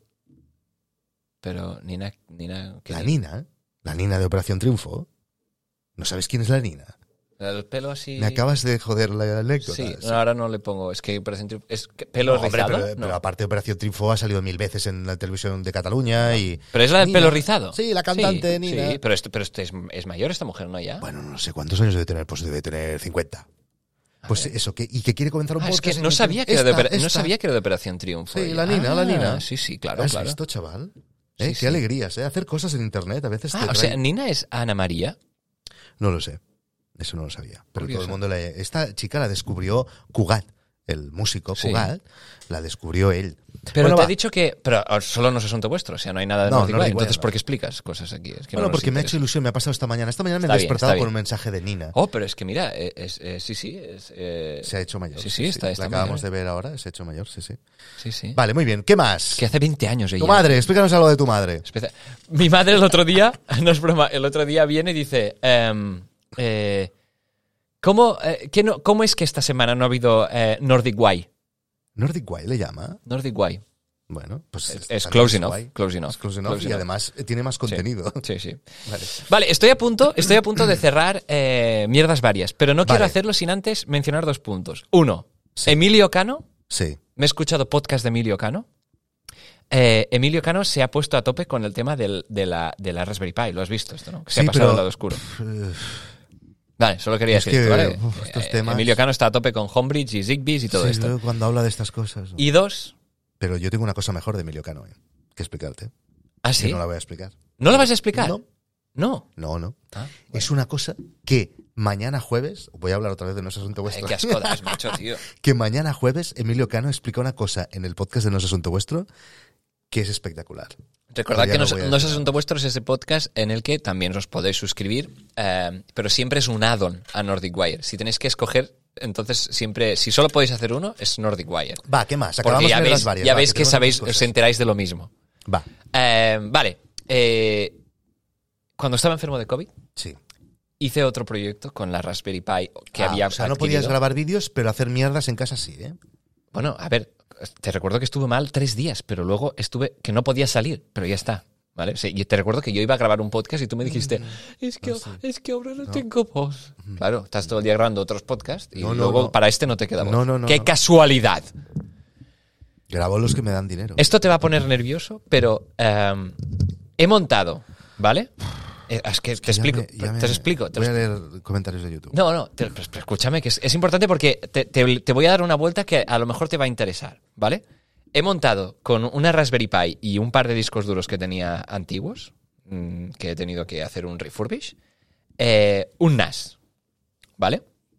Pero Nina, Nina, ¿qué La Nina? Nina, ¿eh? La Nina de Operación Triunfo. ¿No sabes quién es la Nina? El pelo así. Me acabas de joder la anécdota. Sí, no, ahora no le pongo. Es que Operación Triunfo- es que pelo No, hombre, rizado. pero, No. pero aparte Operación Triunfo ha salido mil veces en la televisión de Cataluña y... Pero es la del Nina. pelo rizado. Sí, la cantante Sí, Nina. Sí, pero, esto, pero esto es, es mayor esta mujer, ¿no? Ya. Bueno, no sé cuántos años debe tener, pues debe tener cincuenta. Pues ver. eso, que, y que quiere comenzar un Ah, es podcast. que en no YouTube. sabía que, era de, Esta, opera- no esta. sabía que era de Operación Triunfo. Sí, ella. la Nina, la Ah, Nina. Sí, sí, claro, ¿Has claro. visto, chaval? Sí, ¿Eh? Qué sí. alegrías, ¿eh? Hacer cosas en internet a veces te Ah, o traen- sea, Nina es Ana María. No lo sé. Eso no lo sabía. Pero Curioso. todo el mundo le... Esta chica la descubrió Cugat, el músico Sí. Cugat, la descubrió él. Pero Bueno, te va. ha dicho que. Pero solo no es asunto vuestro, o sea, no hay nada de No, Nordic Nordic Wire. Wire, Entonces, no. ¿por qué explicas cosas aquí? Es que Bueno, no nos porque me ha interesa. hecho ilusión, me ha pasado esta mañana. Esta mañana me he Está bien, despertado está con bien. un mensaje de Nina. Oh, pero es que mira, eh, es, eh, sí, sí. Es, eh, Se ha hecho mayor. Sí, sí, está, está La acabamos mayor. de ver ahora, se ha hecho mayor, sí, sí. Sí, sí. Vale, muy bien. ¿Qué más? Que hace veinte años ella. Tu madre, explícanos algo de tu madre. Especia- Mi madre el otro día, no es broma, el otro día viene y dice, em, eh, ¿cómo, eh, qué no- ¿cómo es que esta semana no ha habido eh, Nordic Wire? Nordic Wire le llama. Nordic Wire. Bueno, pues Es, está es en close Nordic enough, Wire. close enough. Es close enough close y enough. además eh, tiene más contenido. Sí, sí. Vale. Vale, estoy a punto, estoy a punto de cerrar eh, mierdas varias, pero no quiero Vale. hacerlo sin antes mencionar dos puntos. Uno, Sí. Emilio Cano. Sí. Me he escuchado podcast de Emilio Cano. Eh, Emilio Cano se ha puesto a tope con el tema del- de, la, de la Raspberry Pi. Lo has visto esto, ¿no? Que se Sí, ha pasado pero- al lado oscuro. Eh, Vale, solo quería Es decir que, esto, ¿vale? uf, estos Eh, temas- Emilio Cano está a tope con Homebridge y Zigbees y todo sí, esto. luego cuando habla de estas cosas. ¿no? Y dos... Pero yo tengo una cosa mejor de Emilio Cano eh, que explicarte. ¿Ah, Que sí? no la voy a explicar. ¿No lo vas a explicar? No, No. no, no. Ah, Es una cosa que mañana jueves, voy a hablar otra vez de No es asunto Ay, vuestro, qué asco das, macho, tío. que mañana jueves Emilio Cano explica una cosa en el podcast de No es asunto vuestro que es espectacular. Recordad Todavía que no no, voy a no es decir asunto vuestro, es ese podcast en el que también os podéis suscribir, eh, pero siempre es un add-on a Nordic Wire. Si tenéis que escoger, entonces siempre, si solo podéis hacer uno, es Nordic Wire. Va, ¿qué más? Porque Acabamos ya mierdas veis, varias. ya va, veis que tenemos sabéis, otras os cosas. enteráis de lo mismo. Va, Eh, vale. eh, cuando estaba enfermo de COVID, sí. hice otro proyecto con la Raspberry Pi que Ah, había o sea, no podías adquirido. grabar vídeos, pero hacer mierdas en casa sí, ¿eh? Bueno, a ver, te recuerdo que estuve mal tres días, pero luego estuve que no podía salir, pero ya está. ¿Vale? Sí, y te recuerdo que yo iba a grabar un podcast y tú me dijiste, es que, no sé. es que ahora no, tengo voz. Claro, estás todo el día grabando otros podcasts y No, no, luego no. para este no te queda voz. No, no, no, ¡Qué no. casualidad! Grabo los que me dan dinero. Esto te va a poner nervioso, pero eh, he montado, ¿vale? Eh, es que te Ya explico, me- ya te, me- te explico. te Voy lo a leer comentarios de YouTube. No, no, te- pues, pues, escúchame, que es, es importante porque te, te- te voy a dar una vuelta que a lo mejor te va a interesar, ¿vale? He montado con una Raspberry Pi y un par de discos duros que tenía antiguos, mmm, que he tenido que hacer un refurbish, eh, un N A S, ¿vale?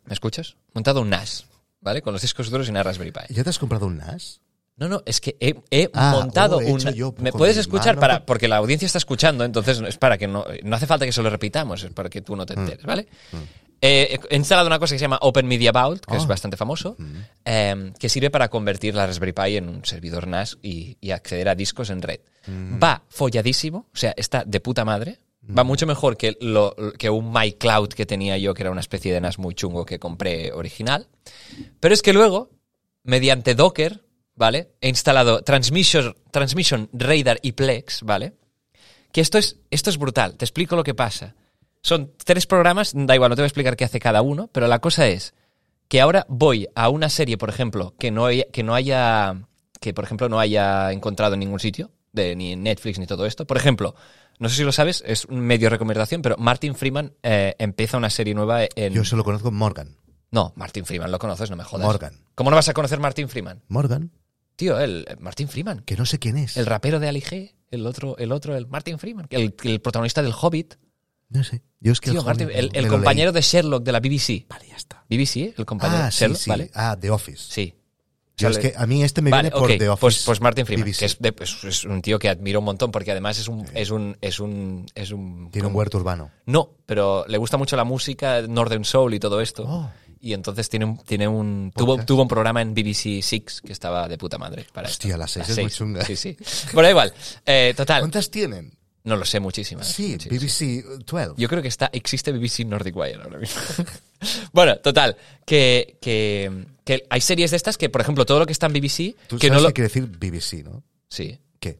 ¿Me escuchas? He montado un N A S, ¿vale? Con los discos duros y una Raspberry Pi. ¿Ya te has comprado un N A S? No, no, es que he, he Ah, montado oh, he un... hecho yo ¿Me con puedes mi escuchar? mano. Para, porque la audiencia está escuchando, entonces es para que no... No hace falta que se lo repitamos, es para que tú no te enteres, ¿vale? Mm. Eh, he instalado una cosa que se llama Open Media Vault, que Oh. es bastante famoso, eh, que sirve para convertir la Raspberry Pi en un servidor N A S y, y acceder a discos en red. Va folladísimo, o sea, está de puta madre. Va mucho mejor que, lo, que un MyCloud que tenía yo, que era una especie de N A S muy chungo que compré original. Pero es que luego, mediante Docker, ¿vale? He instalado Transmission, Transmission Radar y Plex, ¿vale? Que esto es, esto es brutal. Te explico lo que pasa. Son tres programas, da igual, no te voy a explicar qué hace cada uno, pero la cosa es que ahora voy a una serie, por ejemplo, que no haya, que no haya, que por ejemplo no haya encontrado en ningún sitio, de, ni en Netflix ni todo esto. Por ejemplo, no sé si lo sabes, es un medio recomendación, pero Martin Freeman eh, empieza una serie nueva en... Yo solo conozco Morgan. No, Martin Freeman, lo conoces, no me jodas. Morgan. ¿Cómo no vas a conocer Martin Freeman? Morgan, Tío, el el Martin Freeman, que no sé quién es. el rapero de Ali G, el otro, el otro, el Martin Freeman, el, el protagonista del Hobbit. No sé. Yo es que Tío, el, Martin- Hobbit el, me el lo compañero leí. de Sherlock de la B B C. Vale, ya está. B B C, ¿eh? El compañero Ah, de sí, Sherlock, sí. ¿vale? Ah, The Office. Sí. Yo O es sea, que a mí este me Vale, viene por ok, The Office. pues, pues Martin Freeman, B B C. que es, de- es, es un tío que admiro un montón porque además es un... Es un, es un, es un Tiene un como- huerto urbano. No, pero le gusta mucho la música, Northern Soul y todo esto. Oh. Y entonces tiene un, tiene un tuvo, Podcast. tuvo un programa en B B C Six que estaba de puta madre. Para Hostia, esto. las seis es muy chunga. Sí, sí. Bueno, da igual. Eh, total, ¿Cuántas tienen? no lo sé, muchísimas. Sí, muchísimas. B B C doce. Yo creo que está, existe B B C Nordic Wire ahora mismo. Bueno, total, que, que, que hay series de estas que, por ejemplo, todo lo que está en B B C... Tú que sabes no lo... qué quiere decir B B C, ¿no? Sí. ¿Qué?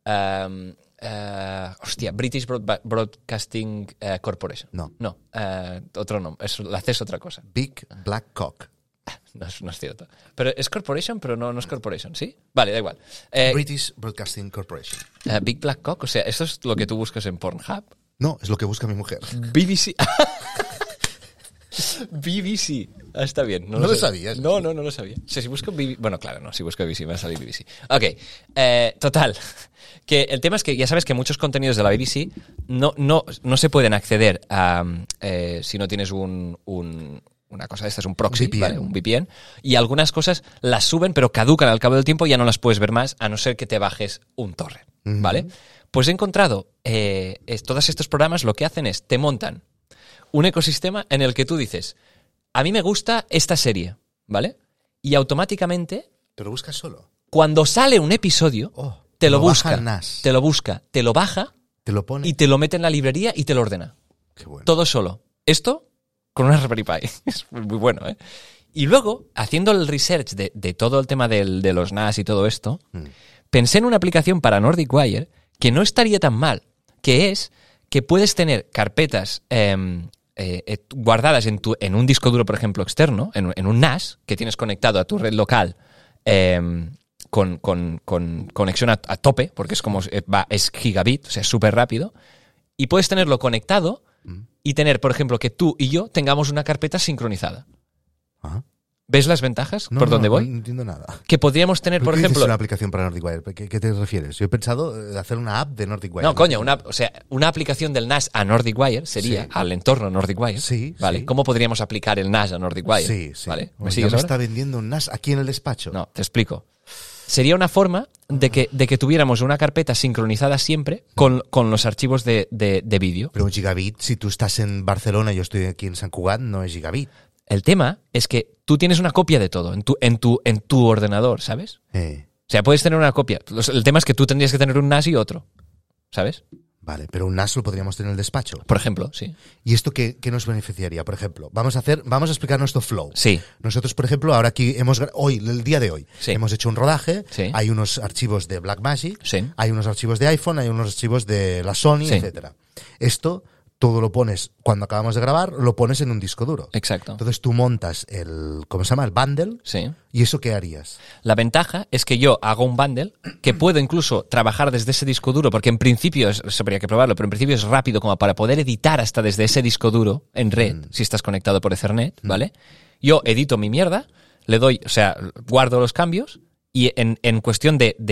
Um, uh, hostia, British Broadba- Broadcasting uh, Corporation. No. No, uh, otro nombre. Es, la C es otra cosa. Big Black Cock. No es, no es cierto. Pero es Corporation, pero no, no es Corporation, ¿sí? Vale, da igual. Eh, British Broadcasting Corporation. uh, Big Black Cock, o sea, esto es lo que tú buscas en Pornhub. No, es lo que busca mi mujer. B B C. B B C. Ah, está bien. No lo sabías. No, no, no lo sabía. O sea, si busco B B C... Bueno, claro, no. Si busco B B C me va a salir B B C. Ok. Eh, total. Que el tema es que ya sabes que muchos contenidos de la B B C no, no, no se pueden acceder a... eh, si no tienes un... un una cosa de estas, un proxy, V P N. ¿vale? Un V P N. Y algunas cosas las suben, pero caducan al cabo del tiempo y ya no las puedes ver más, a no ser que te bajes un torrent, ¿vale? Pues he encontrado eh, es- todos estos programas lo que hacen es, te montan un ecosistema en el que tú dices, a mí me gusta esta serie, ¿vale? Y automáticamente, Pero busca solo. cuando sale un episodio, Oh, te lo, lo baja busca, el N A S. te lo busca, te lo baja Te lo pone. y te lo mete en la librería y te lo ordena. Qué bueno. Todo solo. Esto con una Raspberry Pi. Es muy bueno, ¿eh? Y luego, haciendo el research de, de todo el tema del- de los N A S y todo esto, Mm. pensé en una aplicación para Nordic Wire que no estaría tan mal, que es que puedes tener carpetas em, eh, eh, guardadas en, tu, en un disco duro, por ejemplo, externo, en, en un N A S, que tienes conectado a tu red local em, con, con- con conexión a, a tope, porque es como eh, va, es gigabit, o sea, es súper rápido, y puedes tenerlo conectado y tener, por ejemplo, que tú y yo tengamos una carpeta sincronizada. Ajá. ¿Ves las ventajas? No, ¿Por no, dónde no, voy? No entiendo nada. Que podríamos tener, por ¿Qué dices ejemplo... una aplicación para Nordic Wire? ¿Qué, qué te refieres? Yo he pensado eh, hacer una app de Nordic Wire. No, coño, una, o sea, una aplicación del N A S a Nordic Wire sería Sí. al entorno Nordic Wire. Sí, ¿Vale? sí. ¿Cómo podríamos aplicar el N A S a Nordic Wire? Sí, sí. ¿Vale? ¿Me Oye, sigues ya me ahora? está vendiendo un N A S aquí en el despacho. No, te explico. Sería una forma de que, de que tuviéramos una carpeta sincronizada siempre con, con los archivos de, de, de vídeo. Pero un gigabit, si tú estás en Barcelona y yo estoy aquí en San Cugat, no es gigabit. El tema es que tú tienes una copia de todo en tu, en tu, en tu ordenador, ¿sabes? Eh, O sea, puedes tener una copia. El tema es que tú tendrías que tener un N A S y otro, ¿sabes? vale, pero un N A S lo podríamos tener en el despacho. Por ejemplo, sí. ¿Y esto qué, qué nos beneficiaría? Por ejemplo, vamos a hacer, vamos a explicar nuestro flow. Sí. Nosotros, por ejemplo, ahora aquí hemos gra- hoy, el día de hoy, Sí. hemos hecho un rodaje, Sí. hay unos archivos de Blackmagic, Sí. hay unos archivos de iPhone, hay unos archivos de la Sony, Sí. etcétera. Esto todo lo pones, cuando acabamos de grabar, lo pones en un disco duro. Exacto. Entonces tú montas el, ¿cómo se llama? El bundle. Sí. ¿Y eso qué harías? La ventaja es que yo hago un bundle que puedo incluso trabajar desde ese disco duro, porque en principio, es, eso habría que probarlo, pero en principio es rápido como para poder editar hasta desde ese disco duro en red, Mm. si estás conectado por Ethernet, ¿vale? Yo edito mi mierda, le doy, o sea, guardo los cambios y en, en cuestión de, de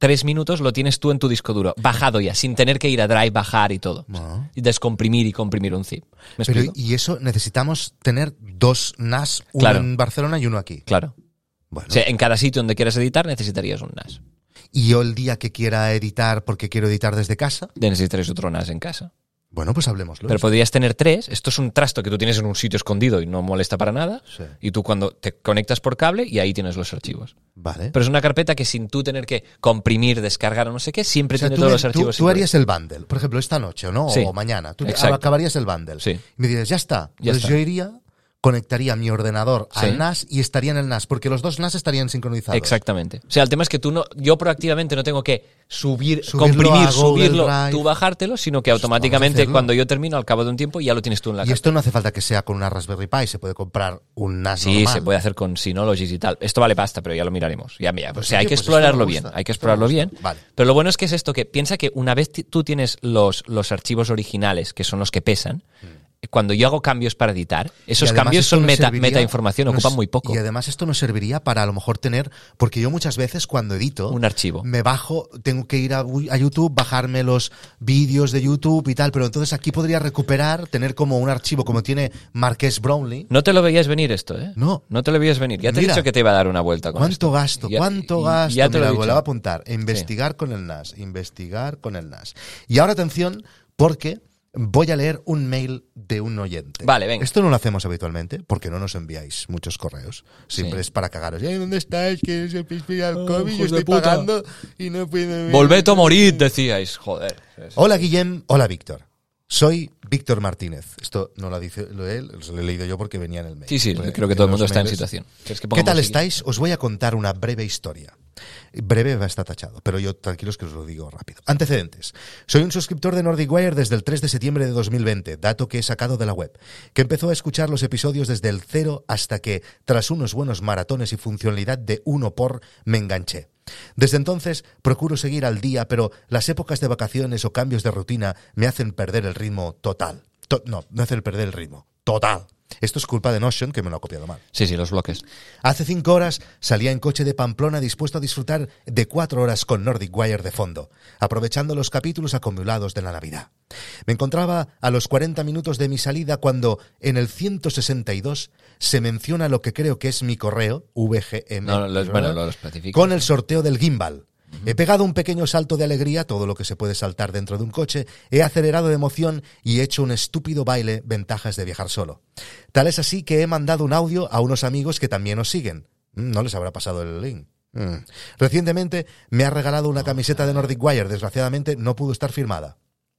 tres minutos lo tienes tú en tu disco duro, bajado ya, sin tener que ir a Drive, bajar y todo. No. Y descomprimir y comprimir un zip. ¿Me Pero, explico? y eso necesitamos tener dos N A S, uno Claro. en Barcelona y uno aquí. Claro. Bueno. O sea, en cada sitio donde quieras editar necesitarías un N A S. Y yo el día que quiera editar porque quiero editar desde casa, Necesitarías otro N A S en casa. bueno, pues hablemoslo. Pero podrías tener tres. Esto es un trasto que tú tienes en un sitio escondido y no molesta para nada. Sí. Y tú cuando te conectas por cable y ahí tienes los archivos. Vale. Pero es una carpeta que sin tú tener que comprimir, descargar o no sé qué, siempre O sea, tiene tú, todos me- los tú- archivos. tú harías el bundle, por ejemplo, esta noche, ¿no? Sí. O mañana. Tú te- Exacto. acabarías el bundle. Sí. Y me dirías, ya está. Ya Entonces está. yo iría, conectaría mi ordenador Sí. al N A S y estaría en el N A S, porque los dos N A S estarían sincronizados. Exactamente. O sea, el tema es que tú no, yo proactivamente no tengo que subir, Subirlo comprimir, a Google subirlo, Drive. tú bajártelo, sino que Pues vamos a automáticamente hacerlo. cuando yo termino, al cabo de un tiempo, ya lo tienes tú en la Y carpeta. esto no hace falta que sea con una Raspberry Pi, se puede comprar un N A S Sí, normal. se puede hacer con Synologies y tal. Esto vale pasta, pero ya lo miraremos. Ya, ya. Pues o sea, hay oye, que pues esto explorarlo me bien. gusta, Hay que esto me explorarlo gusta. bien. Vale. Pero lo bueno es que es esto, que piensa que una vez ti- tú tienes los, los archivos originales, que son los que pesan, cuando yo hago cambios para editar, esos Y además cambios esto son nos meta, serviría- meta información, nos- ocupan muy poco. Y además esto nos serviría para a lo mejor tener, porque yo muchas veces cuando edito, Un archivo. me bajo, tengo que ir a, a YouTube, bajarme los vídeos de YouTube y tal, pero entonces aquí podría recuperar, tener como un archivo como tiene Marques Brownlee. No te lo veías venir esto, ¿eh? No. No te lo veías venir. Ya te Mira, he dicho que te iba a dar una vuelta con ¿Cuánto esto. gasto? Ya- ¿Cuánto y- gasto? Ya te Mira, lo he lo dicho. voy a apuntar. Investigar con el N A S. Investigar con el N A S. Y ahora atención, porque voy a leer un mail de un oyente. Vale, venga. Esto no lo hacemos habitualmente, porque no nos enviáis muchos correos. Siempre Sí. es para cagaros. "Ay, ¿dónde estáis? Que se pilla el Oh, COVID, yo hijos de estoy puta. pagando y no puedo... Volveto a morir, decíais. Joder. Hola, Guillem. Hola, Víctor. Soy Víctor Martínez. Esto no lo dice lo él, lo he leído yo porque venía en el mail. Sí, sí, Porque creo que en todo el mundo los está en mails- situación. ¿Quieres que ¿Qué pongamos tal aquí? estáis? Os voy a contar una breve historia. Breve va a estar tachado, pero yo tranquilos que os lo digo rápido. Antecedentes. Soy un suscriptor de Nordic Wire desde el tres de septiembre de dos mil veinte, dato que he sacado de la web, que empezó a escuchar los episodios desde el cero hasta que, tras unos buenos maratones y funcionalidad de uno por, me enganché. Desde entonces procuro seguir al día, pero las épocas de vacaciones o cambios de rutina me hacen perder el ritmo total. To- no, me hacen perder el ritmo. Total. Esto es culpa de Notion, que me lo ha copiado mal. Sí, sí, los bloques. Hace cinco horas salía en coche de Pamplona dispuesto a disfrutar de cuatro horas con Nordic Wire de fondo, aprovechando los capítulos acumulados de la Navidad. Me encontraba a los cuarenta minutos de mi salida cuando en el ciento sesenta y dos se menciona lo que creo que es mi correo, V G M, No, los, bueno, los platifico. con el sorteo del gimbal. He pegado un pequeño salto de alegría, todo lo que se puede saltar dentro de un coche, he acelerado de emoción y he hecho un estúpido baile, ventajas de viajar solo. Tal es así que he mandado un audio a unos amigos que también nos siguen. Mm, No les habrá pasado el link. Mm. Recientemente me ha regalado una camiseta de Nordic Wire, desgraciadamente no pudo estar firmada.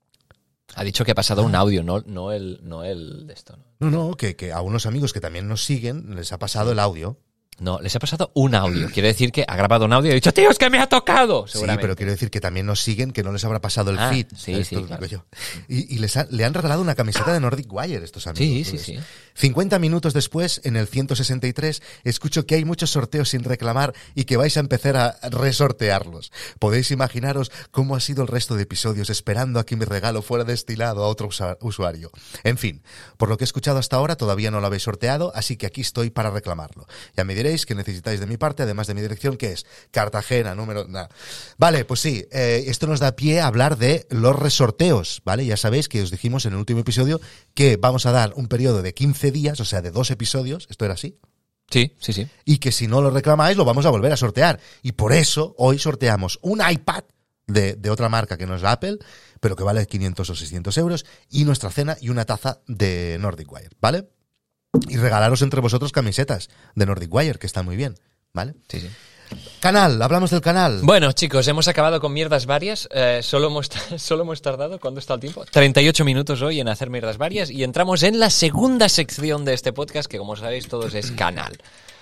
Ha dicho que ha pasado un audio, no, no el, no el de esto. No, No. no, que, que a unos amigos que también nos siguen les ha pasado el audio. No, les ha pasado un audio. Quiere decir que ha grabado un audio y ha dicho, tío, es que me ha tocado. Sí, Seguramente. pero quiero decir que también nos siguen, que no les habrá pasado el Ah, feed. sí, Esto sí, lo claro. digo yo. Y, y les ha- le han regalado una camiseta de Nordic Wire estos amigos. Sí, sí, Entonces, sí. cincuenta minutos después, en el ciento sesenta y tres, escucho que hay muchos sorteos sin reclamar y que vais a empezar a resortearlos. Podéis imaginaros cómo ha sido el resto de episodios esperando a que mi regalo fuera destinado a otro usa- usuario. En fin, por lo que he escuchado hasta ahora, todavía no lo habéis sorteado, así que aquí estoy para reclamarlo. Ya me diréis que necesitáis de mi parte, además de mi dirección, que es Cartagena, número... Nah. Vale, pues sí, eh, esto nos da pie a hablar de los resorteos, ¿vale? Ya sabéis que os dijimos en el último episodio que vamos a dar un periodo de quince días, o sea, de dos episodios, esto era así, Sí, sí, sí. y que si no lo reclamáis lo vamos a volver a sortear. Y por eso hoy sorteamos un iPad de, de otra marca que no es la Apple, pero que vale quinientos o seiscientos euros, y nuestra cena y una taza de Nordic Wire, ¿vale? Y regalaros entre vosotros camisetas de Nordic Wire, que están muy bien, ¿vale? Sí, sí. Canal, hablamos del canal. Bueno, chicos, hemos acabado con mierdas varias. Eh, solo, hemos, solo hemos tardado, ¿cuánto está el tiempo? treinta y ocho minutos hoy en hacer mierdas varias y entramos en la segunda sección de este podcast, que como sabéis todos es canal.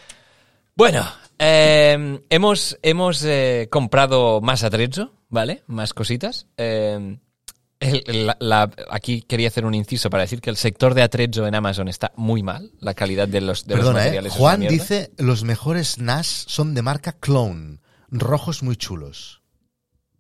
Bueno, eh, hemos, hemos eh, comprado más atrezzo, ¿vale? Más cositas. Eh, el- la- la- aquí quería hacer un inciso para decir que el sector de atrezzo en Amazon está muy mal. La calidad de los, de los Perdona, ¿eh? materiales es una Juan mierda. dice, los mejores N A S son de marca Clone, rojos muy chulos.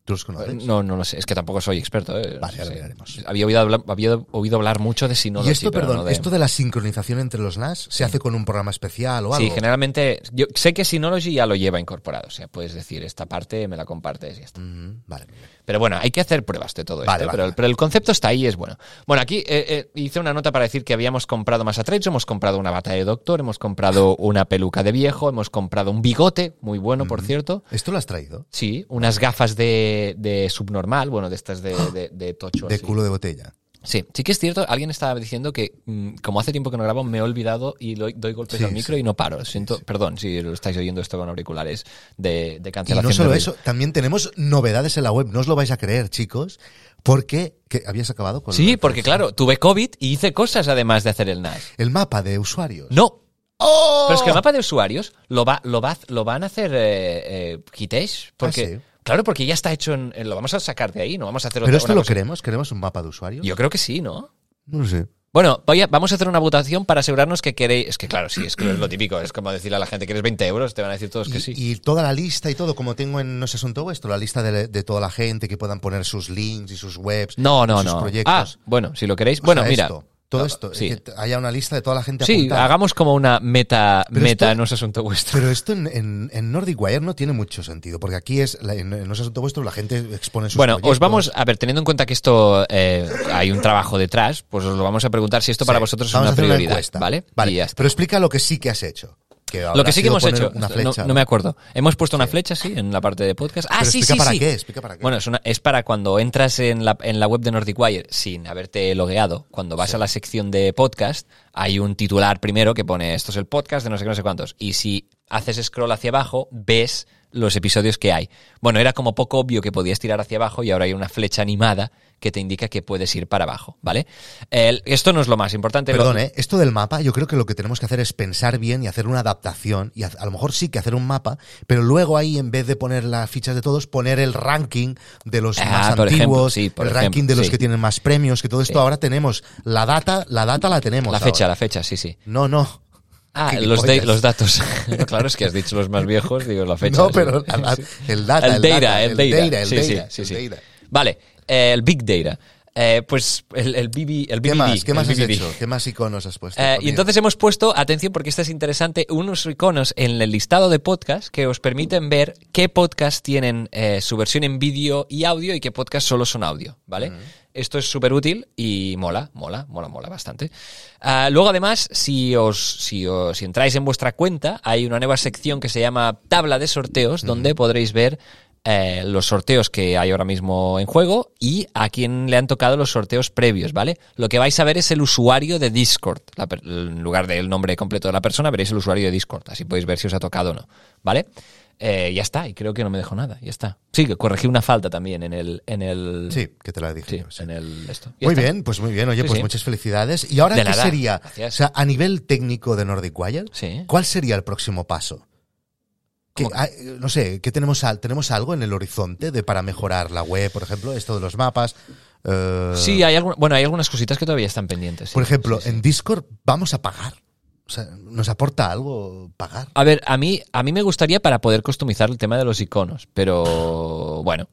¿Tú los conoces? No, no lo sé. Es que tampoco soy experto. ¿eh? Vale, ahora Sí. miraremos. Había oído, hablar, había oído hablar mucho de Synology. Y esto, pero perdón, no de... esto de la sincronización entre los N A S, ¿se hace con un programa especial o algo? Sí, generalmente... Yo sé que Synology ya lo lleva incorporado. O sea, puedes decir, esta parte me la compartes y ya está. Mm, vale, muy bien. Pero bueno, hay que hacer pruebas de todo Vale, esto. vale, pero, vale. pero el concepto está ahí y es bueno. Bueno, aquí eh, eh, hice una nota para decir que habíamos comprado más Atrecho, hemos comprado una bata de doctor, hemos comprado una peluca de viejo, hemos comprado un bigote, muy bueno, por cierto. ¿Esto lo has traído? Sí, unas gafas de, de subnormal, bueno, de estas de, de, de tocho. De así. culo de botella. Sí, sí que es cierto, alguien estaba diciendo que mm, como hace tiempo que no grabo me he olvidado y doy, doy golpes Sí, al micro sí. y no paro. Siento, sí. perdón si lo estáis oyendo esto con auriculares de, de Y cancelación. no solo de eso, también tenemos novedades en la web. No os lo vais a creer, chicos, porque... ¿qué? ¿Habías acabado con Sí, lo- porque claro, tuve COVID y hice cosas además de hacer el N A S. El mapa de usuarios. No, ¡Oh! pero es que el mapa de usuarios lo, va, lo, va, lo van a hacer eh, eh, Hitesh, porque... Ah, sí. Claro, porque ya está hecho en, en- lo vamos a sacar de ahí, no vamos a hacer ¿Pero otra esto una lo cosa. queremos? ¿Queremos un mapa de usuarios? Yo creo que sí, ¿no? No lo sé. Bueno, voy a- vamos a hacer una votación para asegurarnos que queréis... Es que claro, sí, es que es lo típico. Es como decirle a la gente que eres veinte euros, te van a decir todos que Y, sí. y toda la lista y todo, como tengo en No sé asunto vuestro, la lista de, de toda la gente que puedan poner sus links y sus webs, No, no, y sus no. proyectos. Ah, bueno, si lo queréis... O Bueno, sea, mira... esto, todo no, esto, sí. que haya una lista de toda la gente Sí, apuntada. hagamos como una meta, Pero meta esto- no es asunto vuestro. Pero esto en, en, en Nordic Wire no tiene mucho sentido, porque aquí es, la- en, en No sé asunto vuestro, la gente expone sus Bueno, proyectos. os vamos, a ver, teniendo en cuenta que esto eh, hay un trabajo detrás, pues os lo vamos a preguntar si esto para Sí, vosotros es vamos a una hacer prioridad, encuesta. ¿vale? Vale, Y ya está. pero explica lo que sí que has hecho. Que Lo habrá que sí que sido hemos poner hecho, una no- flecha, no, me acuerdo. Hemos puesto una flecha, sí, en la parte de podcast. Ah, Pero sí, explica sí, para sí. qué, explica para qué. Bueno, es, una, es para cuando entras en la, en la web de Nordic Wire sin haberte logueado, cuando vas Sí. a la sección de podcast, hay un titular primero que pone esto es el podcast de no sé qué, no sé cuántos. Y si haces scroll hacia abajo, ves los episodios que hay. Bueno, era como poco obvio que podías tirar hacia abajo y ahora hay una flecha animada que te indica que puedes ir para abajo, ¿vale? El- esto no es lo más importante. lo- Perdón, ¿eh? Esto del mapa, yo creo que lo que tenemos que hacer es pensar bien y hacer una adaptación. Y a, a lo mejor sí que hacer un mapa, pero luego ahí, en vez de poner las fichas de todos, poner el ranking de los Ah, más por ejemplo, antiguos, sí, por el ejemplo, ranking de los sí. que tienen más premios, que todo esto Sí. ahora tenemos. La data, la data la tenemos. La fecha, ahora. la fecha, sí, sí. No, no. Ah, Qué los, gilipollas. de- los datos. No, claro, es que has dicho los más viejos, digo la fecha. No, sí. pero la dat- el data, el el data, data, el el data. data, el sí, data, sí, el sí, sí. data. Vale, eh, el Big Data. Eh, pues el, el, B B, el B B D. ¿Qué más? ¿Qué el más has B B D. hecho? ¿Qué más iconos has puesto? Eh, Pues y mira. entonces hemos puesto, atención porque esto es interesante, unos iconos en el listado de podcast que os permiten ver qué podcast tienen eh, su versión en vídeo y audio y qué podcast solo son audio, ¿vale? Mm. Esto es súper útil y mola, mola, mola, mola bastante. Ah, luego además, si os, si os si entráis en vuestra cuenta, hay una nueva sección que se llama Tabla de Sorteos, donde podréis ver eh, los sorteos que hay ahora mismo en juego y a quién le han tocado los sorteos previos, ¿vale? Lo que vais a ver es el usuario de Discord. La per- en lugar del nombre completo de la persona, veréis el usuario de Discord. Así podéis ver si os ha tocado o no, ¿vale? Eh, ya está, y creo que no me dejo nada, ya está. Sí, que corregí una falta también en el... En el Sí, que te la dije sí, yo, sí. en el... Esto. Ya Muy está. bien, pues muy bien. Oye, Sí, pues sí. muchas felicidades. ¿Y ahora De qué nada, sería? gracias. O sea, a nivel técnico de Nordic Wire, Sí. ¿cuál sería el próximo paso? ¿Qué- ¿Cómo? ah, no sé, ¿qué tenemos, al- ¿tenemos algo en el horizonte de para mejorar la web, por ejemplo, esto de los mapas? Eh, Sí, hay algún- bueno, hay algunas cositas que todavía están pendientes. sí. Por ejemplo, Sí, sí. en Discord vamos a pagar. O sea, ¿nos aporta algo pagar? A ver, a mí, a mí me gustaría para poder customizar el tema de los iconos, pero bueno,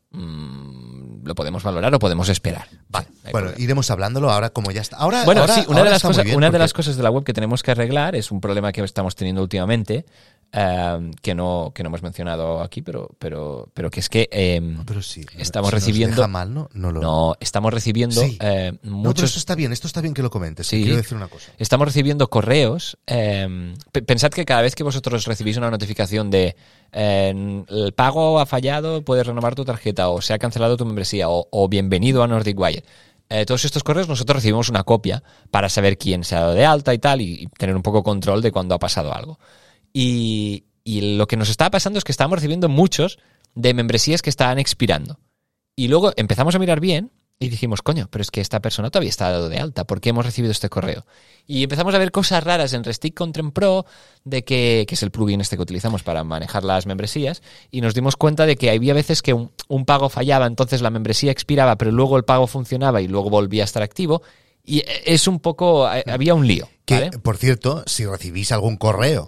mm, lo podemos valorar o podemos esperar. Vale, Sí, no hay bueno, problema. iremos hablándolo ahora como ya está. Ahora, Bueno, ahora- sí, una, ahora de las, está muy cosas, bien una de porque- las cosas de la web que tenemos que arreglar es un problema que estamos teniendo últimamente, eh, que no que no hemos mencionado aquí, pero pero pero que es que eh, No, pero sí, estamos si nos recibiendo deja mal, ¿no? No, lo, no estamos recibiendo Sí. eh, No, pero muchos esto está bien, esto está bien que lo comentes. Sí. Quiero decir una cosa. Estamos recibiendo correos. eh, pe- pensad que cada vez que vosotros recibís una notificación de eh, el pago ha fallado, puedes renovar tu tarjeta o se ha cancelado tu membresía o, o bienvenido a Nordic Wire. Eh, todos estos correos nosotros recibimos una copia para saber quién se ha dado de alta y tal y, y tener un poco control de cuando ha pasado algo. Y, y lo que nos estaba pasando es que estábamos recibiendo muchos de membresías que estaban expirando. Y luego empezamos a mirar bien y dijimos, coño, pero es que esta persona todavía está dado de alta. ¿Por qué hemos recibido este correo? Y empezamos a ver cosas raras en Restick Content Pro, de que, que es el plugin este que utilizamos para manejar las membresías, y nos dimos cuenta de que había veces que un, un pago fallaba, entonces la membresía expiraba, pero luego el pago funcionaba y luego volvía a estar activo. Y es un poco... Había un lío, Que, ¿vale? por cierto, si recibís algún correo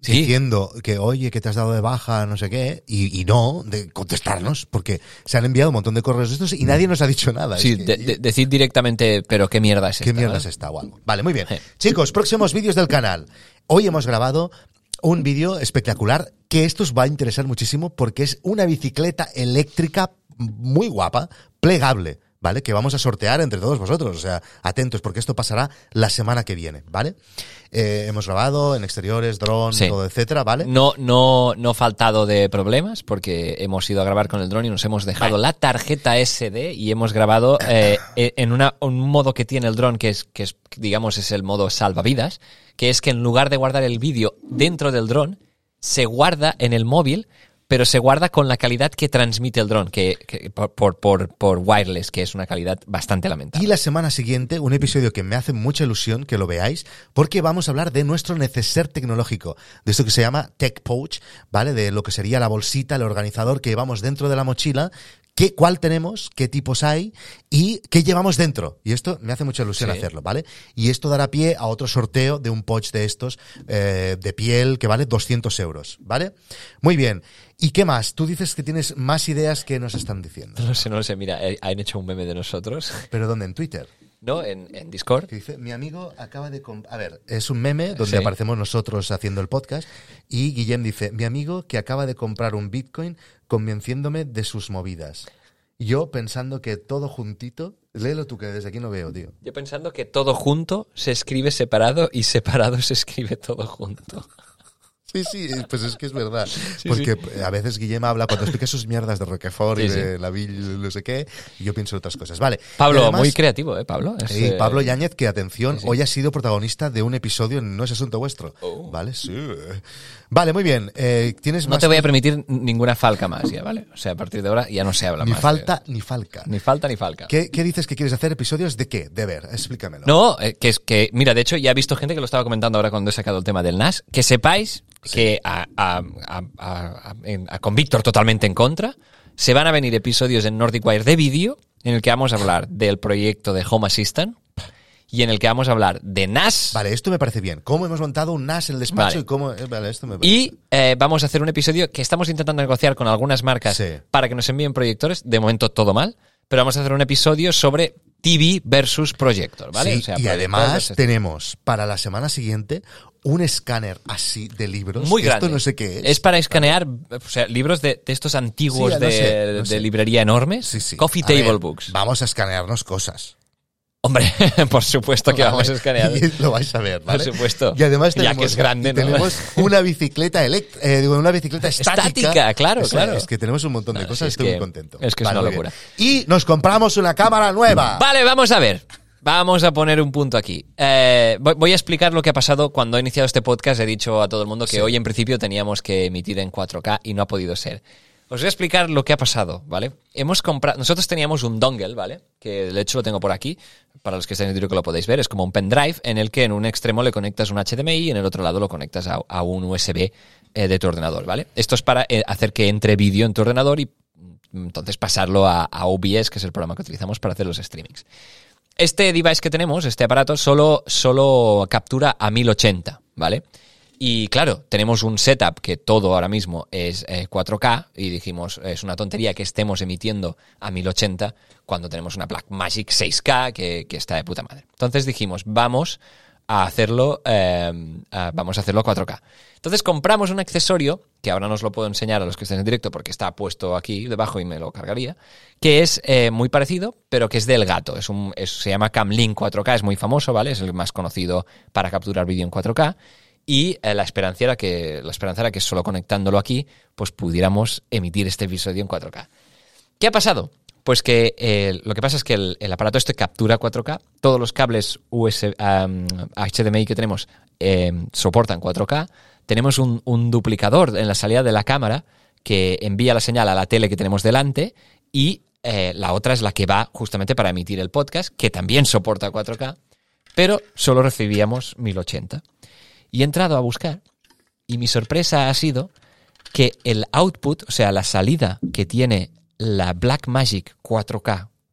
Sí. diciendo que, oye, que te has dado de baja, no sé qué, y, y no, de contestarnos, porque se han enviado un montón de correos de estos y nadie nos ha dicho nada. Sí, Es que- de- de- decid directamente, pero ¿qué mierda es esta? ¿Qué mierda ¿vale? es esta o algo? Vale, muy bien. Eh. Chicos, próximos vídeos del canal. Hoy hemos grabado un vídeo espectacular que esto os va a interesar muchísimo porque es una bicicleta eléctrica muy guapa, plegable, ¿vale? Que vamos a sortear entre todos vosotros. O sea, atentos porque esto pasará la semana que viene, ¿vale? Eh, hemos grabado en exteriores, dron, Sí. todo, etcétera, ¿vale? No, no, no faltado de problemas porque hemos ido a grabar con el dron y nos hemos dejado la tarjeta ese de y hemos grabado eh, en una, un modo que tiene el dron que es, que es, digamos, es el modo salvavidas, que es que en lugar de guardar el vídeo dentro del dron, se guarda en el móvil, pero se guarda con la calidad que transmite el dron, que, que por, por, por, por wireless, que es una calidad bastante lamentable. Y la semana siguiente, un episodio que me hace mucha ilusión que lo veáis, porque vamos a hablar de nuestro neceser tecnológico, de esto que se llama Tech Pouch, ¿vale? De lo que sería la bolsita, el organizador que llevamos dentro de la mochila, qué, cuál tenemos, qué tipos hay y qué llevamos dentro. Y esto me hace mucha ilusión Sí. hacerlo, ¿vale? Y esto dará pie a otro sorteo de un pouch de estos, eh, de piel, que vale doscientos euros, ¿vale? Muy bien. ¿Y qué más? Tú dices que tienes más ideas que nos están diciendo. No lo sé, no lo sé. Mira, eh, han hecho un meme de nosotros, ¿Pero dónde? ¿En Twitter? ¿no? En, en Discord. Que dice, mi amigo acaba de... comp- A ver, es un meme donde Sí. aparecemos nosotros haciendo el podcast y Guillem dice, mi amigo que acaba de comprar un Bitcoin convenciéndome de sus movidas. Yo pensando que todo juntito... Léelo tú, que desde aquí no veo, tío. Yo pensando que todo junto se escribe separado y separado se escribe todo junto. Sí, sí, pues es que es verdad. Porque a veces Guillem habla cuando explica sus mierdas de Roquefort y Sí, de la Ville, no sé qué, y yo pienso en otras cosas. Vale. Pablo, Y además- muy creativo, ¿eh, Pablo? Es, Sí, eh, Pablo Yáñez, que atención, sí, sí. hoy ha sido protagonista de un episodio en No es Asunto Vuestro. Oh. Vale, sí. Vale, muy bien. Eh, ¿tienes No más te voy a cosas? permitir ninguna falca más ya, ¿vale? O sea, a partir de ahora ya no se habla Ni más. de- falta ni falca. Ni falta ni falca. ¿Qué, ¿Qué dices que quieres hacer? ¿Episodios de qué? De ver, explícamelo. No, eh, que es que, mira, de hecho ya he visto gente que lo estaba comentando ahora cuando he sacado el tema del N A S, que sepáis que a, a, a, a- a- en- a- con Víctor totalmente en contra, se van a venir episodios en Nordic Wire de vídeo en el que vamos a hablar del proyecto de Home Assistant y en el que vamos a hablar de N A S. Vale, esto me parece bien. ¿Cómo hemos montado un N A S en el despacho Vale. y cómo... eh, Vale, esto me parece... Y eh, vamos a hacer un episodio que estamos intentando negociar con algunas marcas Sí. para que nos envíen proyectores. De momento todo mal, pero vamos a hacer un episodio sobre T V versus proyector, ¿vale? Sí, O sea, y proyector además versus- tenemos para la semana siguiente un escáner así de libros. muy Esto grande. no sé qué es. Es para escanear, o sea, libros de, de estos antiguos Sí, no de, sé, no de sé. librería enormes. Sí, sí. Coffee A Table ver, Books. Vamos a escanearnos cosas. Hombre, por supuesto que vamos a Vale, escanear. y lo vais a ver, ¿vale? Por supuesto. Y además Ya tenemos, que es grande, y ¿no? tenemos una bicicleta elect- eh, digo, una bicicleta estática. Estática, claro, O sea, claro. Es que tenemos un montón de No, cosas, sí, es estoy que- muy contento. es que es una muy locura. bien. Y nos compramos una cámara nueva. Vale, vamos a ver. Vamos a poner un punto aquí. Eh, voy, voy a explicar lo que ha pasado cuando he iniciado este podcast. He dicho a todo el mundo que Sí. hoy en principio teníamos que emitir en cuatro K y no ha podido ser. Os voy a explicar lo que ha pasado, ¿vale? Hemos comprado, nosotros teníamos un dongle, ¿vale? Que de hecho lo tengo por aquí, para los que estáis en el vídeo que lo podéis ver, es como un pendrive en el que en un extremo le conectas un H D M I y en el otro lado lo conectas a, a un U S B eh, de tu ordenador, ¿vale? Esto es para eh, hacer que entre vídeo en tu ordenador y mm, entonces pasarlo a, a O B S, que es el programa que utilizamos para hacer los streamings. Este device que tenemos, este aparato, solo, solo captura a mil ochenta, ¿vale? Y claro, tenemos un setup que todo ahora mismo es eh, cuatro K y dijimos, es una tontería que estemos emitiendo a mil ochenta cuando tenemos una Blackmagic seis K que, que está de puta madre. Entonces dijimos, vamos a hacerlo, eh, a- vamos a hacerlo a cuatro K. Entonces compramos un accesorio, que ahora no os lo puedo enseñar a los que estén en directo porque está puesto aquí debajo y me lo cargaría, que es eh, muy parecido, pero que es del gato. Es un, es- se llama Camlink cuatro K, es muy famoso, ¿vale? Es el más conocido para capturar vídeo en cuatro K. Y eh, la esperanza era que la esperanza era que solo conectándolo aquí, pues pudiéramos emitir este episodio en cuatro K. ¿Qué ha pasado? Pues que eh, lo que pasa es que el, el aparato este captura cuatro K, todos los cables U S B, um, H D M I que tenemos eh, soportan cuatro K, tenemos un, un duplicador en la salida de la cámara que envía la señal a la tele que tenemos delante y eh, la otra es la que va justamente para emitir el podcast, que también soporta cuatro K, pero solo recibíamos mil ochenta. Y he entrado a buscar y mi sorpresa ha sido que el output, o sea, la salida que tiene la Blackmagic cuatro K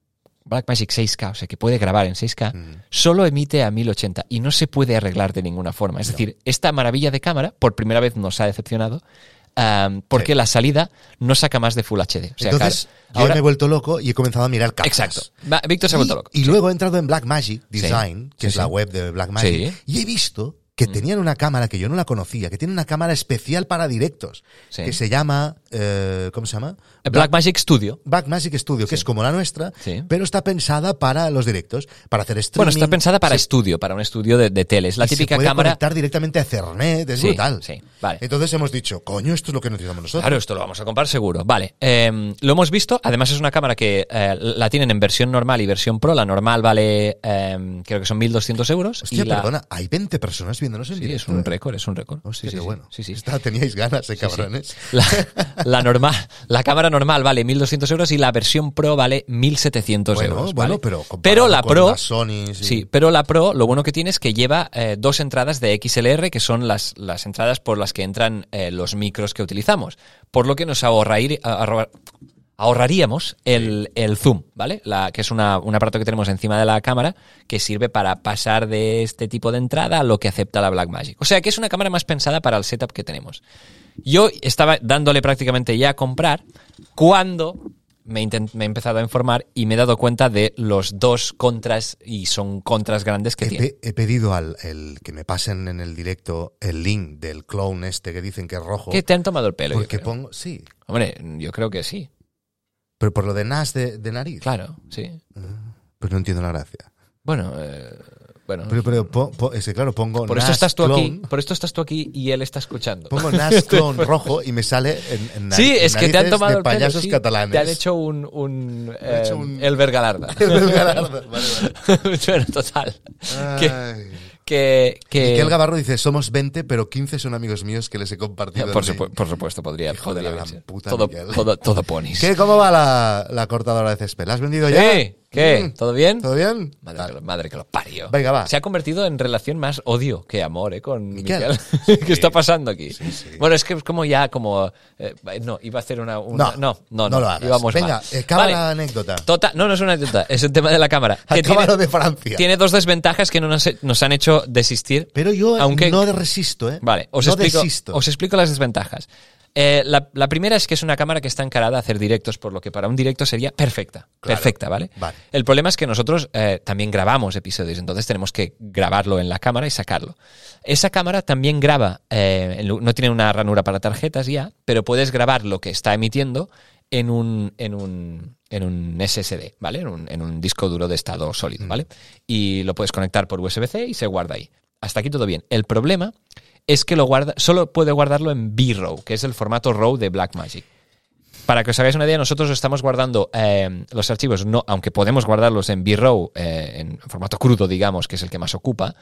Blackmagic seis K, o sea que puede grabar en seis K, Mm. solo emite a mil ochenta y no se puede arreglar de ninguna forma. Es No. decir, esta maravilla de cámara por primera vez nos ha decepcionado um, porque Sí. la salida no saca más de Full H D. O sea, Entonces, claro, yo ahora- me he vuelto loco y he comenzado a mirar cámaras. Exacto. Va, Víctor se ha vuelto Y- loco. Y, Sí. luego he entrado en Blackmagic Design, que Sí, es sí. la web de Blackmagic, Sí. y he visto que tenían una cámara que yo no la conocía, que tiene una cámara especial para directos, Sí. que se llama, eh, ¿cómo se llama? Blackmagic Studio. Blackmagic Studio, que Sí. es como la nuestra, Sí. pero está pensada para los directos, para hacer streaming. Bueno, está pensada para Se- estudio, para un estudio de, de tele. Es la y típica se puede cámara. conectar directamente a Ethernet, es Sí, brutal. sí, vale. Entonces hemos dicho, coño, esto es lo que necesitamos nosotros. Claro, esto lo vamos a comprar seguro. Vale, eh, lo hemos visto. Además es una cámara que eh, la tienen en versión normal y versión pro. La normal vale, eh, creo que son mil doscientos euros. Hostia, y la... perdona, hay veinte personas viéndonos en Sí, directo. es un ¿eh? récord, es un récord. Hostia, Sí, qué sí, bueno. Sí, sí. Esta- teníais ganas, eh, Sí, sí. cabrones. La, la normal, la cámara normal vale mil doscientos euros y la versión pro vale mil setecientos Bueno, euros. bueno, ¿vale? pero comparado pero la con pro, las Sony, sí. sí, pero la pro, lo bueno que tiene es que lleva eh, dos entradas de X L R, que son las, las entradas por las que entran eh, los micros que utilizamos. Por lo que nos ahorrair, ahorrar, ahorraríamos el, el zoom, ¿vale? La, que es una, un aparato que tenemos encima de la cámara que sirve para pasar de este tipo de entrada a lo que acepta la Blackmagic. O sea que es una cámara más pensada para el setup que tenemos. Yo estaba dándole prácticamente ya a comprar cuando me, intent- me he empezado a informar y me he dado cuenta de los dos contras, y son contras grandes que He, tiene. pe- he pedido al el, que me pasen en el directo el link del clone este que dicen que es rojo. Que te han tomado el pelo. yo Porque creo. pongo, sí, Hombre, yo creo que sí. pero por lo de Nas de, de nariz. Claro, sí. Pues no entiendo la gracia. Bueno, eh, bueno. Pero, pero po- po- es que claro, pongo por Nas esto estás tú clone, aquí, por esto estás tú aquí y él está escuchando. Pongo Nas clone rojo y me sale en, en Sí, nariz- es que te han narices tomado de el pelo. payasos sí. catalanes. Te han hecho un, un, han hecho eh, un- Elber Galarda. El Galardo, vale, vale. Bueno, total. Que, Ay. que, que- Miquel Gavarro dice, somos veinte, pero quince son amigos míos que les he compartido. por, el supu- link". por supuesto, podría, Hijo de podría la haber gran sido. puta, todo, Miguel. todo, todo ponis. ¿Qué? ¿Cómo va la, la cortadora de césped? ¿La has vendido ya? Sí, ¿qué? Mm. ¿Todo bien? ¿Todo bien? Madre, Vale. que lo, madre que lo parió. Venga, va. Se ha convertido en relación más odio que amor, ¿eh? Con Miquel. Miquel. ¿Qué está pasando aquí? Sí, sí. Bueno, es que es como ya, como... eh, no, iba a hacer una... una- no, no, no. no lo hagas. Íbamos Venga, mal. acaba Vale. la anécdota. Tota- no, no es una anécdota, es el tema de la cámara. Que Acaba tiene, lo de Francia. tiene dos desventajas que no nos, nos han hecho desistir. Pero yo aunque- no resisto, ¿eh? Vale, os, no explico, desisto. os explico las desventajas. Eh, la, la primera es que es una cámara que está encarada a hacer directos, por lo que para un directo sería perfecta. Claro. Perfecta, ¿vale? Vale. El problema es que nosotros eh, también grabamos episodios, entonces tenemos que grabarlo en la cámara y sacarlo. Esa cámara también graba, eh, en lu- no tiene una ranura para tarjetas ya, pero puedes grabar lo que está emitiendo en un, en un, en un S S D, ¿vale? En un, en un disco duro de estado sólido, ¿vale? Y lo puedes conectar por U S B C y se guarda ahí. Hasta aquí todo bien. El problema es que lo guarda, solo puede guardarlo en B-RAW, que es el formato RAW de Blackmagic. Para que os hagáis una idea, nosotros estamos guardando eh, los archivos, no, aunque podemos guardarlos en B-RAW, eh, en formato crudo, digamos, que es el que más ocupa,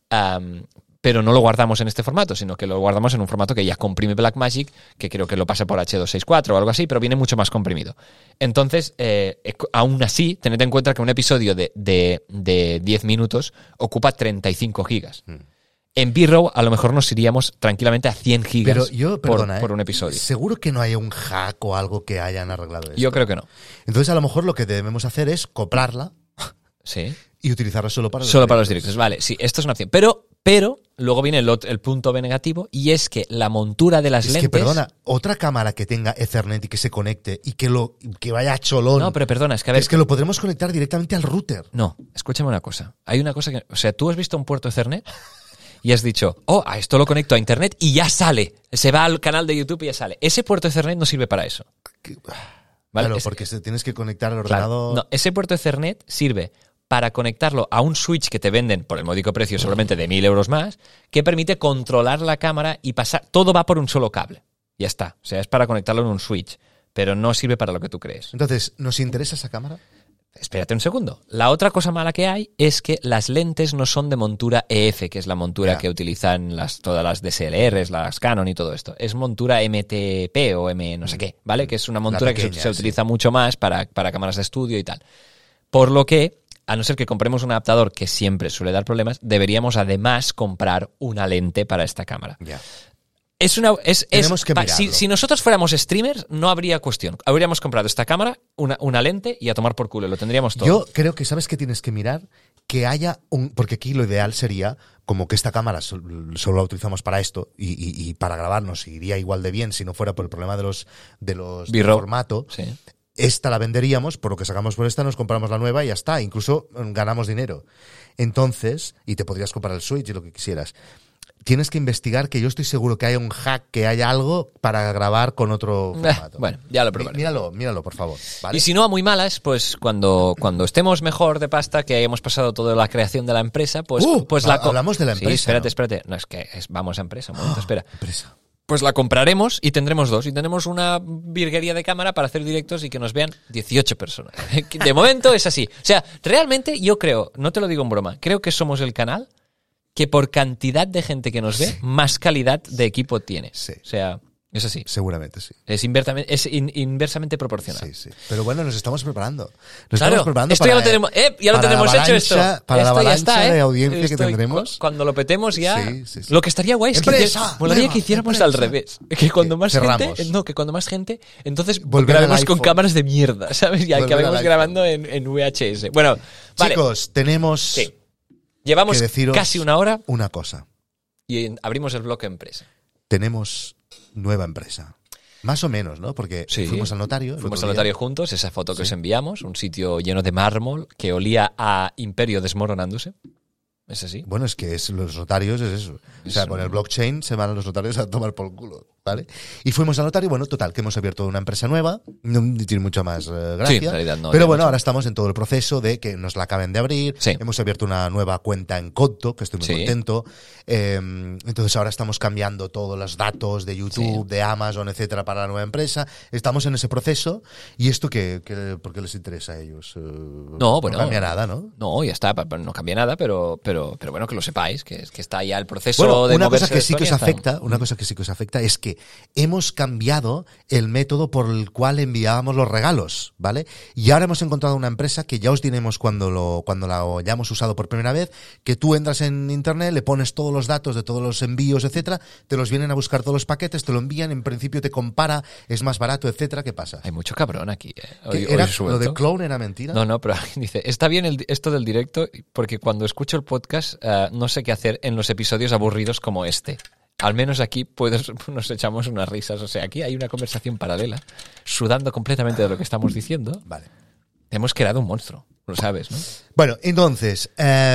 um, pero no lo guardamos en este formato, sino que lo guardamos en un formato que ya comprime Blackmagic, que creo que lo pasa por H doscientos sesenta y cuatro o algo así, pero viene mucho más comprimido. Entonces, eh, aún así, tened en cuenta que un episodio de, de, de diez minutos ocupa treinta y cinco gigas. Mm. En B-RAW a lo mejor nos iríamos tranquilamente a cien gigas Pero yo, por, perdona, por ¿eh? un episodio. Seguro que no hay un hack o algo que hayan arreglado esto. Yo creo que no. Entonces, a lo mejor lo que debemos hacer es comprarla Sí. y utilizarla solo para los Solo para los directos. Vale, sí, esto es una opción. Pero, pero luego viene el, ot- el punto B negativo, y es que la montura de las Es lentes... que, perdona, otra cámara que tenga Ethernet y que se conecte y que lo que vaya a cholón. No, pero perdona, es que a ver... es que lo podremos conectar directamente al router. No, escúchame una cosa. Hay una cosa que... O sea, tú has visto un puerto Ethernet y has dicho, oh, a esto lo conecto a Internet y ya sale. Se va al canal de YouTube y ya sale. Ese puerto Ethernet no sirve para eso. ¿Vale? Claro, Es- porque se tienes que conectar al Claro, ordenador. no, ese puerto Ethernet sirve para conectarlo a un switch que te venden por el módico precio seguramente de mil euros más, que permite controlar la cámara y pasar... Todo va por un solo cable. Ya está. O sea, es para conectarlo en un switch, pero no sirve para lo que tú crees. Entonces, ¿nos interesa esa cámara? Espérate un segundo. La otra cosa mala que hay es que las lentes no son de montura E F, que es la montura Ya. que utilizan las, todas las D S L Rs, las Canon y todo esto. Es montura M T P o M no sé qué, ¿vale? Que es una montura que pequeña, se, se sí. utiliza mucho más para, para cámaras de estudio y tal. Por lo que, a no ser que compremos un adaptador, que siempre suele dar problemas, deberíamos además comprar una lente para esta cámara. Ya. Es una, es, Tenemos es, que pa- mirarlo. si, si nosotros fuéramos streamers, no habría cuestión. Habríamos comprado esta cámara, una, una lente y a tomar por culo. Lo tendríamos todo. Yo creo que, ¿sabes qué tienes que mirar? Que haya un... Porque aquí lo ideal sería, como que esta cámara sol- solo la utilizamos para esto y, y- y para grabarnos iría igual de bien si no fuera por el problema de los de los de B-roll. formato. Sí. Esta la venderíamos, por lo que sacamos por esta nos compramos la nueva y ya está. Incluso mm, ganamos dinero. Entonces, y te podrías comprar el Switch y lo que quisieras. Tienes que investigar, que yo estoy seguro que haya un hack, que haya algo para grabar con otro Eh, formato. bueno, ya lo Mí- probaré. Míralo, míralo, por favor. ¿vale? Y si no, a muy malas, pues cuando, cuando estemos mejor de pasta, que hayamos pasado toda la creación de la empresa, pues, Uh, pues la... co- hablamos de la Sí, empresa, espérate, ¿no? espérate. No, es que es- vamos a empresa, un momento, espera. Empresa. Pues la compraremos y tendremos dos. Y tendremos una virguería de cámara para hacer directos y que nos vean dieciocho personas. De momento es así. O sea, realmente yo creo, no te lo digo en broma, creo que somos el canal que por cantidad de gente que nos ve, más calidad de equipo tiene. Sí. O sea, es así. Seguramente sí. Es, inversamente, es in- inversamente proporcional. Sí, sí. Pero bueno, nos estamos preparando. Nos Claro, estamos preparando esto para, ya lo tenemos, eh, ya lo para la tenemos hecho esto. avalancha- Para Esto la ya avalancha está, ¿eh? de audiencia Esto- que tendremos. cu- Cuando lo petemos ya. Sí, sí, sí. Lo que estaría guay es que Empresa, hici- molaría nueva, que hiciéramos empresa. al revés. Que cuando más Cerramos. gente. No, que cuando más gente. Entonces Volver grabemos al con iPhone. cámaras de mierda, ¿sabes? Y Volver acabemos al grabando en, en V H S. Bueno, vale. Chicos, tenemos Sí. Llevamos que deciros casi una hora una cosa. y en- abrimos el bloque empresa. Tenemos nueva empresa. Más o menos, ¿no? Porque Sí. fuimos al notario. el Fuimos otro al día. notario juntos, esa foto que Sí. os enviamos, un sitio lleno de mármol que olía a imperio desmoronándose. ¿Es así? Bueno, es que es, los notarios es eso. O sea, Eso. con el blockchain se van a los notarios a tomar por culo, ¿vale? Y fuimos al notario, bueno, total, que hemos abierto una empresa nueva, no tiene mucha más eh, gracia. Sí, en realidad no pero tiene bueno, mucho. ahora estamos en todo el proceso de que nos la acaben de abrir. Sí. Hemos abierto una nueva cuenta en Conto, que estoy muy Sí. contento. Eh, entonces ahora estamos cambiando todos los datos de YouTube, de Amazon, etcétera, para la nueva empresa. Estamos en ese proceso. ¿Y esto qué, qué, por qué les interesa a ellos? Eh, No, bueno. No cambia nada, ¿no? No, ya está, pa- pa- no cambia nada, pero, pero, pero bueno, que lo sepáis, que, es que está ya el proceso Bueno, de una moverse cosa que de sí que os Estonia, está- afecta, una cosa que sí que os afecta es que hemos cambiado el método por el cual enviábamos los regalos, ¿vale? Y ahora hemos encontrado una empresa que ya os diremos cuando lo cuando la hayamos usado por primera vez, que tú entras en internet, le pones todos los datos de todos los envíos, etcétera, te los vienen a buscar todos los paquetes, te lo envían, en principio te compara, es más barato, etcétera, ¿qué pasa? Hay mucho cabrón aquí, eh. ¿Qué Hoy- era, hoy suelto. lo de clone era mentira? No, no, pero dice, está bien el- esto del directo porque cuando escucho el podcast eh, no sé qué hacer en los episodios aburridos como este. Al menos aquí puedes, nos echamos unas risas. O sea, aquí hay una conversación paralela, sudando completamente de lo que estamos diciendo. Vale. Hemos creado un monstruo, lo sabes, ¿no? Bueno, entonces,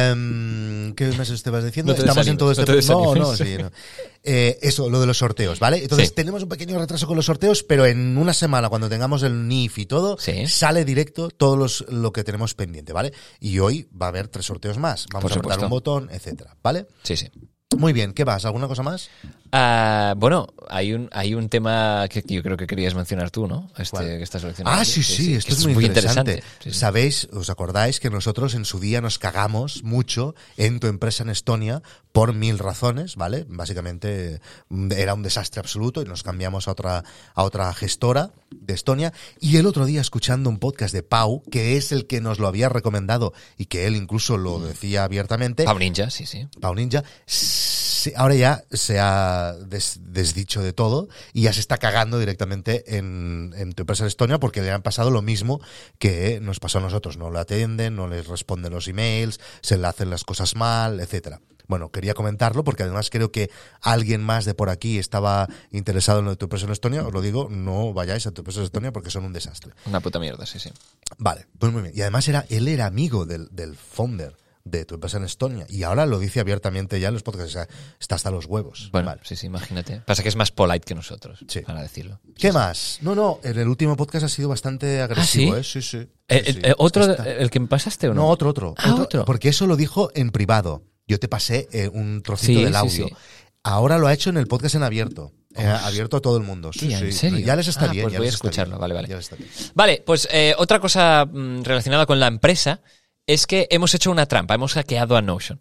em, ¿qué más estabas diciendo? No te Estamos en desanimes, todo este... no te no, no, desanimes. sí, no. Eh, eso, lo de los sorteos, ¿vale? Entonces, Sí. tenemos un pequeño retraso con los sorteos, pero en una semana, cuando tengamos el N I F y todo, Sí. sale directo todo los, lo que tenemos pendiente, ¿vale? Y hoy va a haber tres sorteos más. Vamos Por a apretar supuesto. un botón, etcétera, ¿vale? Sí, sí. Muy bien, ¿qué más? ¿Alguna cosa más? Ah, bueno, hay un, hay un tema que yo creo que querías mencionar tú, ¿no? Este ¿Cuál? que estás seleccionando. Ah, aquí, sí, que sí, esto que es muy interesante. Sí, sí. Sabéis, os acordáis que nosotros en su día nos cagamos mucho en tu empresa en Estonia por mil razones, ¿vale? Básicamente mm, era un desastre absoluto y nos cambiamos a otra, a otra gestora de Estonia. Y el otro día, escuchando un podcast de Pau, que es el que nos lo había recomendado y que él incluso lo decía abiertamente, Pau Ninja, sí, sí. Pau Ninja, se- ahora ya se ha des- desdicho de todo y ya se está cagando directamente en, en tu empresa en Estonia porque le han pasado lo mismo que nos pasó a nosotros. No lo atienden, no les responden los emails, se le hacen las cosas mal, etcétera. Bueno, quería comentarlo porque además creo que alguien más de por aquí estaba interesado en lo de tu empresa en Estonia. Os lo digo, no vayáis a tu empresa en Estonia porque son un desastre. Una puta mierda, sí, sí. Vale, pues muy bien. Y además era, él era amigo del, del founder de tu empresa en Estonia y ahora lo dice abiertamente ya en los podcasts. O sea, está hasta los huevos. Bueno, Vale. sí, sí, imagínate. Pasa que es más polite que nosotros, Sí. para decirlo. ¿Qué más? No, no, en el último podcast ha sido bastante agresivo, ¿sí? ¿eh? Sí, sí. sí, Eh, sí. eh, ¿Otro, Está- el que me pasaste o no? No, otro, otro, Ah, otro. Porque eso lo dijo en privado. Yo te pasé eh, un trocito Sí, del sí, audio. sí. Ahora lo ha hecho en el podcast en abierto. Eh, abierto a todo el mundo. Sí, Tía, sí. ¿en serio? Ya les está Ah, bien. pues ya voy a les está escucharlo, bien. vale, vale. Ya les está bien. Vale, pues eh, otra cosa mm, relacionada con la empresa es que hemos hecho una trampa, hemos hackeado a Notion.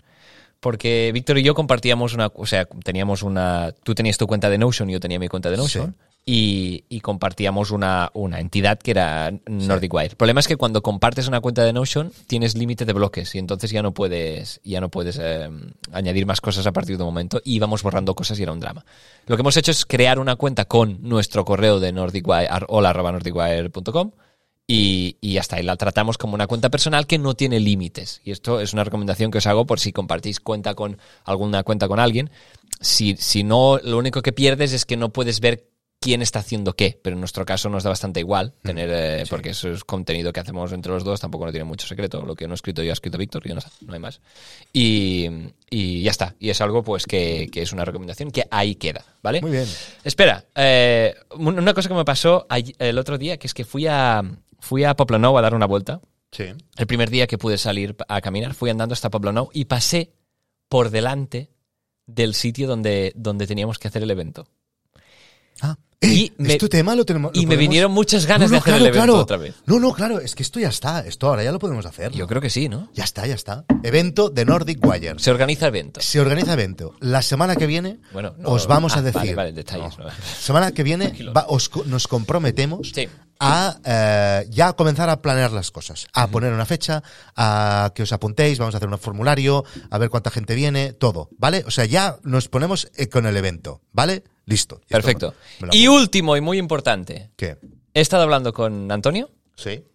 Porque Víctor y yo compartíamos una, o sea, teníamos una, tú tenías tu cuenta de Notion y yo tenía mi cuenta de Notion. y, y compartíamos una, una entidad que era Nordic Wire. El problema es que cuando compartes una cuenta de Notion tienes límite de bloques y entonces ya no puedes, ya no puedes eh, añadir más cosas a partir de un momento y íbamos borrando cosas y era un drama. Lo que hemos hecho es crear una cuenta con nuestro correo de nordicwire, hola arroba nordicwire punto com y, y hasta ahí la tratamos como una cuenta personal que no tiene límites. Y esto es una recomendación que os hago por si compartís cuenta con alguna cuenta con alguien. Si, si no, lo único que pierdes es que no puedes ver quién está haciendo qué, pero en nuestro caso nos da bastante igual tener, eh, sí. porque eso es contenido que hacemos entre los dos, tampoco no tiene mucho secreto, lo que no he escrito yo ha escrito Víctor, yo no sé, no hay más. Y, y ya está, y es algo pues que, que es una recomendación que ahí queda, ¿vale? Muy bien. Espera, eh, una cosa que me pasó el otro día, que es que fui a, fui a Poblenou a dar una vuelta. Sí. El primer día que pude salir a caminar, fui andando hasta Poblenou y pasé por delante del sitio donde, donde teníamos que hacer el evento. Ah, eh, y me, este tema lo tenemos. Lo y podemos... me vinieron muchas ganas no, no, de hacer claro, el evento claro. otra vez. No, no, claro, es que esto ya está. Esto ahora ya lo podemos hacer. Yo creo que sí, ¿no? Ya está, ya está. Evento de Nordic Wire. Se organiza evento. Se organiza evento. La semana que viene bueno, no, os vamos ah, a decir. Vale, vale, detalles. No. No. Semana que viene va, os, nos comprometemos sí. a eh, ya comenzar a planear las cosas, a uh-huh. poner una fecha, a que os apuntéis, vamos a hacer un formulario, a ver cuánta gente viene, todo, ¿vale? O sea, ya nos ponemos con el evento, ¿vale? Listo. Perfecto. Y último y muy importante. ¿Qué? He estado hablando con Antonio. Sí.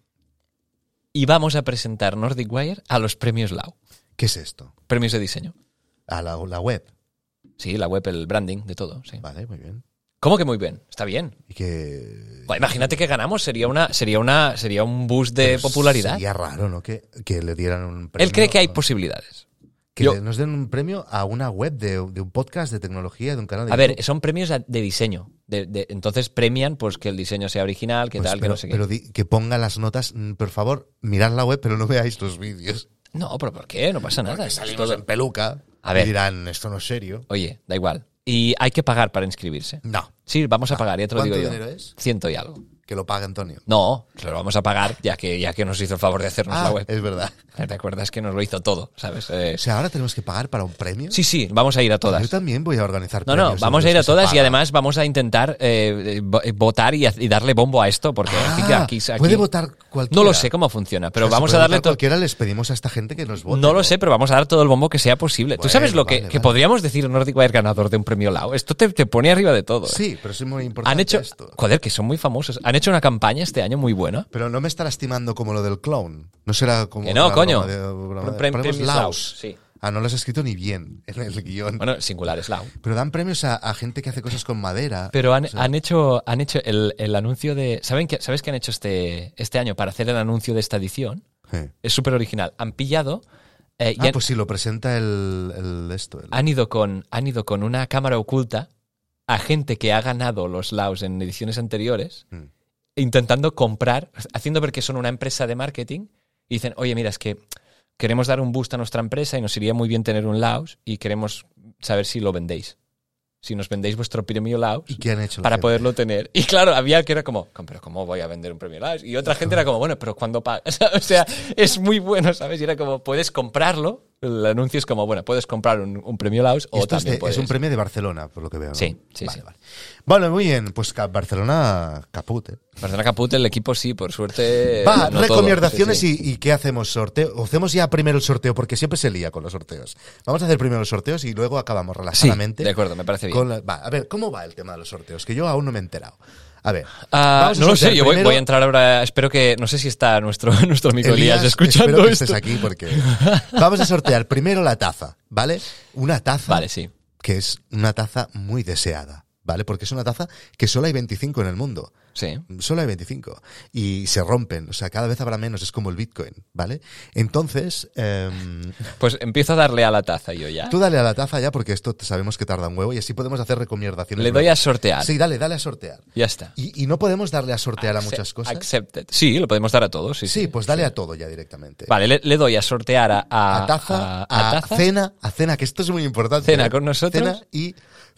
Y vamos a presentar Nordic Wire a los premios Lau. ¿Qué es esto? Premios de diseño. A la, la web. Sí, la web, el branding, de todo. Sí. Vale, muy bien. ¿Cómo que muy bien? Está bien. Y que... Pues imagínate que ganamos, sería una, sería una, sería un boost de Pero popularidad. Sería raro, ¿no? Que, que le dieran un premio. Él cree que hay posibilidades. Que Yo, nos den un premio a una web de, de un podcast de tecnología, de un canal de A YouTube. ver, son premios de diseño. De, de, entonces premian pues que el diseño sea original, que pues tal, pero, que no sé qué. Pero di, que ponga las notas, por favor, mirad la web, pero no veáis los vídeos. No, pero ¿por qué? No pasa nada. Porque salimos todo... en peluca a ver. Y dirán, esto no es serio. Oye, da igual. Y hay que pagar para inscribirse. No. Sí, vamos a pagar, ya te lo digo yo. ¿Cuánto dinero es? Ciento y algo. Que lo pague Antonio. No, lo vamos a pagar ya que, ya que nos hizo el favor de hacernos ah, la web. Es verdad. ¿Te acuerdas que nos lo hizo todo? ¿Sabes? Eh... O sea, ahora tenemos que pagar para un premio. Sí, sí, vamos a ir a todas. Yo también voy a organizar no, premios. No, no, vamos a ir a todas y además vamos a intentar eh, votar y, y darle bombo a esto porque ah, aquí, aquí, aquí puede votar cualquiera. No lo sé cómo funciona, pero o sea, vamos si a darle todo. Cualquiera les pedimos a esta gente que nos vote. No lo sé, pero vamos a dar todo el bombo que sea posible. Bueno, ¿Tú sabes lo que, vale, que vale. podríamos decir Nordic Wire ganador de un premio Lau? Esto te, te pone arriba de todo. Sí, pero es muy importante. Han hecho, esto. Joder, que son muy famosos. Han hecho una campaña este año muy buena. Pero no me está lastimando como lo del clown. No será como. Que no, coño. De, broma de, Pre ponemos premios Laus. Laus, sí. Ah, no lo has escrito ni bien en el guión. Bueno, singulares Lau. Pero dan premios a, a gente que hace cosas con madera. Pero han, o sea, han hecho, han hecho el, el anuncio de... ¿Saben qué, ¿Sabes qué han hecho este, este año para hacer el anuncio de esta edición? eh. Es súper original. Han pillado... Eh, y Ah, han, pues sí, lo presenta el, el esto. El... Han, ido con, han ido con una cámara oculta a gente que ha ganado los Laus en ediciones anteriores, Hmm. intentando comprar, haciendo ver que son una empresa de marketing, y dicen, oye, mira, es que queremos dar un boost a nuestra empresa y nos iría muy bien tener un Laus y queremos saber si lo vendéis. Si nos vendéis vuestro premio Laus ¿Y qué han hecho la para gente? poderlo tener. Y claro, había que era como, pero ¿cómo voy a vender un premio Laus? Y otra gente era como, bueno, pero ¿cuándo pagas? O sea, es muy bueno, ¿sabes? Y era como, puedes comprarlo. El anuncio es como, bueno, puedes comprar un, un premio Laus o Esto es, también de- puedes... es un premio de Barcelona, por lo que veo. ¿no? Sí, sí, vale, sí. Vale. Bueno, muy bien. Pues ca- Barcelona caput, ¿eh? Barcelona Caput, el equipo sí, por suerte... Va, no todo. recomendaciones Sí, sí. Y, y ¿qué hacemos? ¿Sorteo? ¿O hacemos ya primero el sorteo? Porque siempre se lía con los sorteos. Vamos a hacer primero los sorteos y luego acabamos Sí, relajadamente. de acuerdo, me parece bien. con la- va, a ver, ¿cómo va el tema de los sorteos? Que yo aún no me he enterado. A ver. Ah, vamos a no lo sé, sortear yo voy, primero- voy a entrar ahora, espero que, no sé si está nuestro, nuestro amigo Elías, Elías, escuchando espero que esto. estés aquí porque vamos a sortear primero la taza, ¿vale? Una taza Vale, sí. que es una taza muy deseada, ¿vale? Porque es una taza que solo hay veinticinco en el mundo. Sí. Solo hay veinticinco. Y se rompen, o sea, cada vez habrá menos, es como el Bitcoin, ¿vale? Entonces, eh, Pues empiezo a darle a la taza yo ya. tú dale a la taza ya porque esto sabemos que tarda un huevo y así podemos hacer recomendaciones. Le doy luego. a sortear. Sí, dale, dale a sortear. Ya está. Y, y no podemos darle a sortear a Acce- muchas cosas. Accepted. Sí, lo podemos dar a todos. Sí, Sí, sí, pues dale sí. a todo ya directamente. Vale, le, le doy a sortear a, a, A taza, a- a, a taza. cena, a cena, que esto es muy importante. Cena ¿eh? con nosotros. Cena y